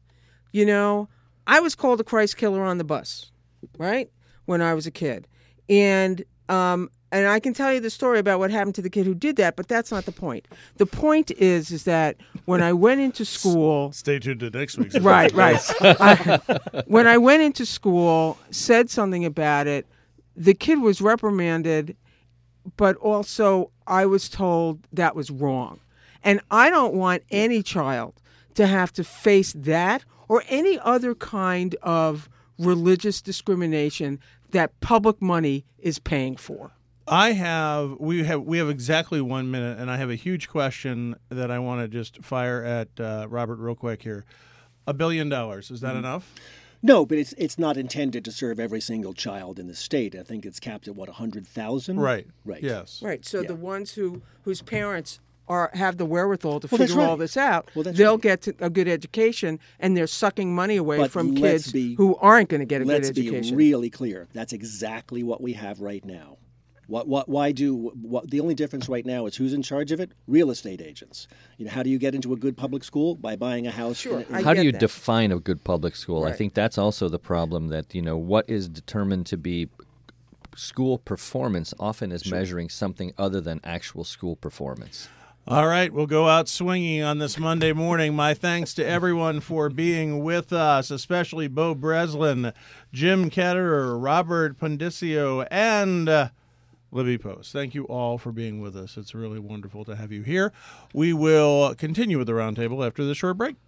I was called a Christ killer on the bus, right, when I was a kid. And I can tell you the story about what happened to the kid who did that, but that's not the point. The point is that when I went into school... Stay tuned to next week's. Right. When I went into school, said something about it, the kid was reprimanded, but also I was told that was wrong. And I don't want any child to have to face that or any other kind of religious discrimination that public money is paying for. We have exactly 1 minute, and I have a huge question that I want to just fire at Robert real quick here. $1 billion, is that enough? No, but it's not intended to serve every single child in the state. I think it's capped at 100,000. Right. Right. Yes. Right. So the ones whose parents have the wherewithal to Well, that's figure all right. this out, Well, that's they'll right. get a good education, and they're sucking money away But from let's kids be- who aren't going to get a good Let's education. be really clear. That's exactly what we have right now. The only difference right now is who's in charge of it? Real estate agents. How do you get into a good public school? By buying a house. Sure, in- I How do get you that. define a good public school? I Right. think that's also the problem that, what is determined to be school performance often is measuring something other than actual school performance. All right, we'll go out swinging on this Monday morning. My thanks to everyone for being with us, especially Bo Breslin, Jim Ketterer, Robert Pondicio, and Libby Post. Thank you all for being with us. It's really wonderful to have you here. We will continue with the roundtable after this short break.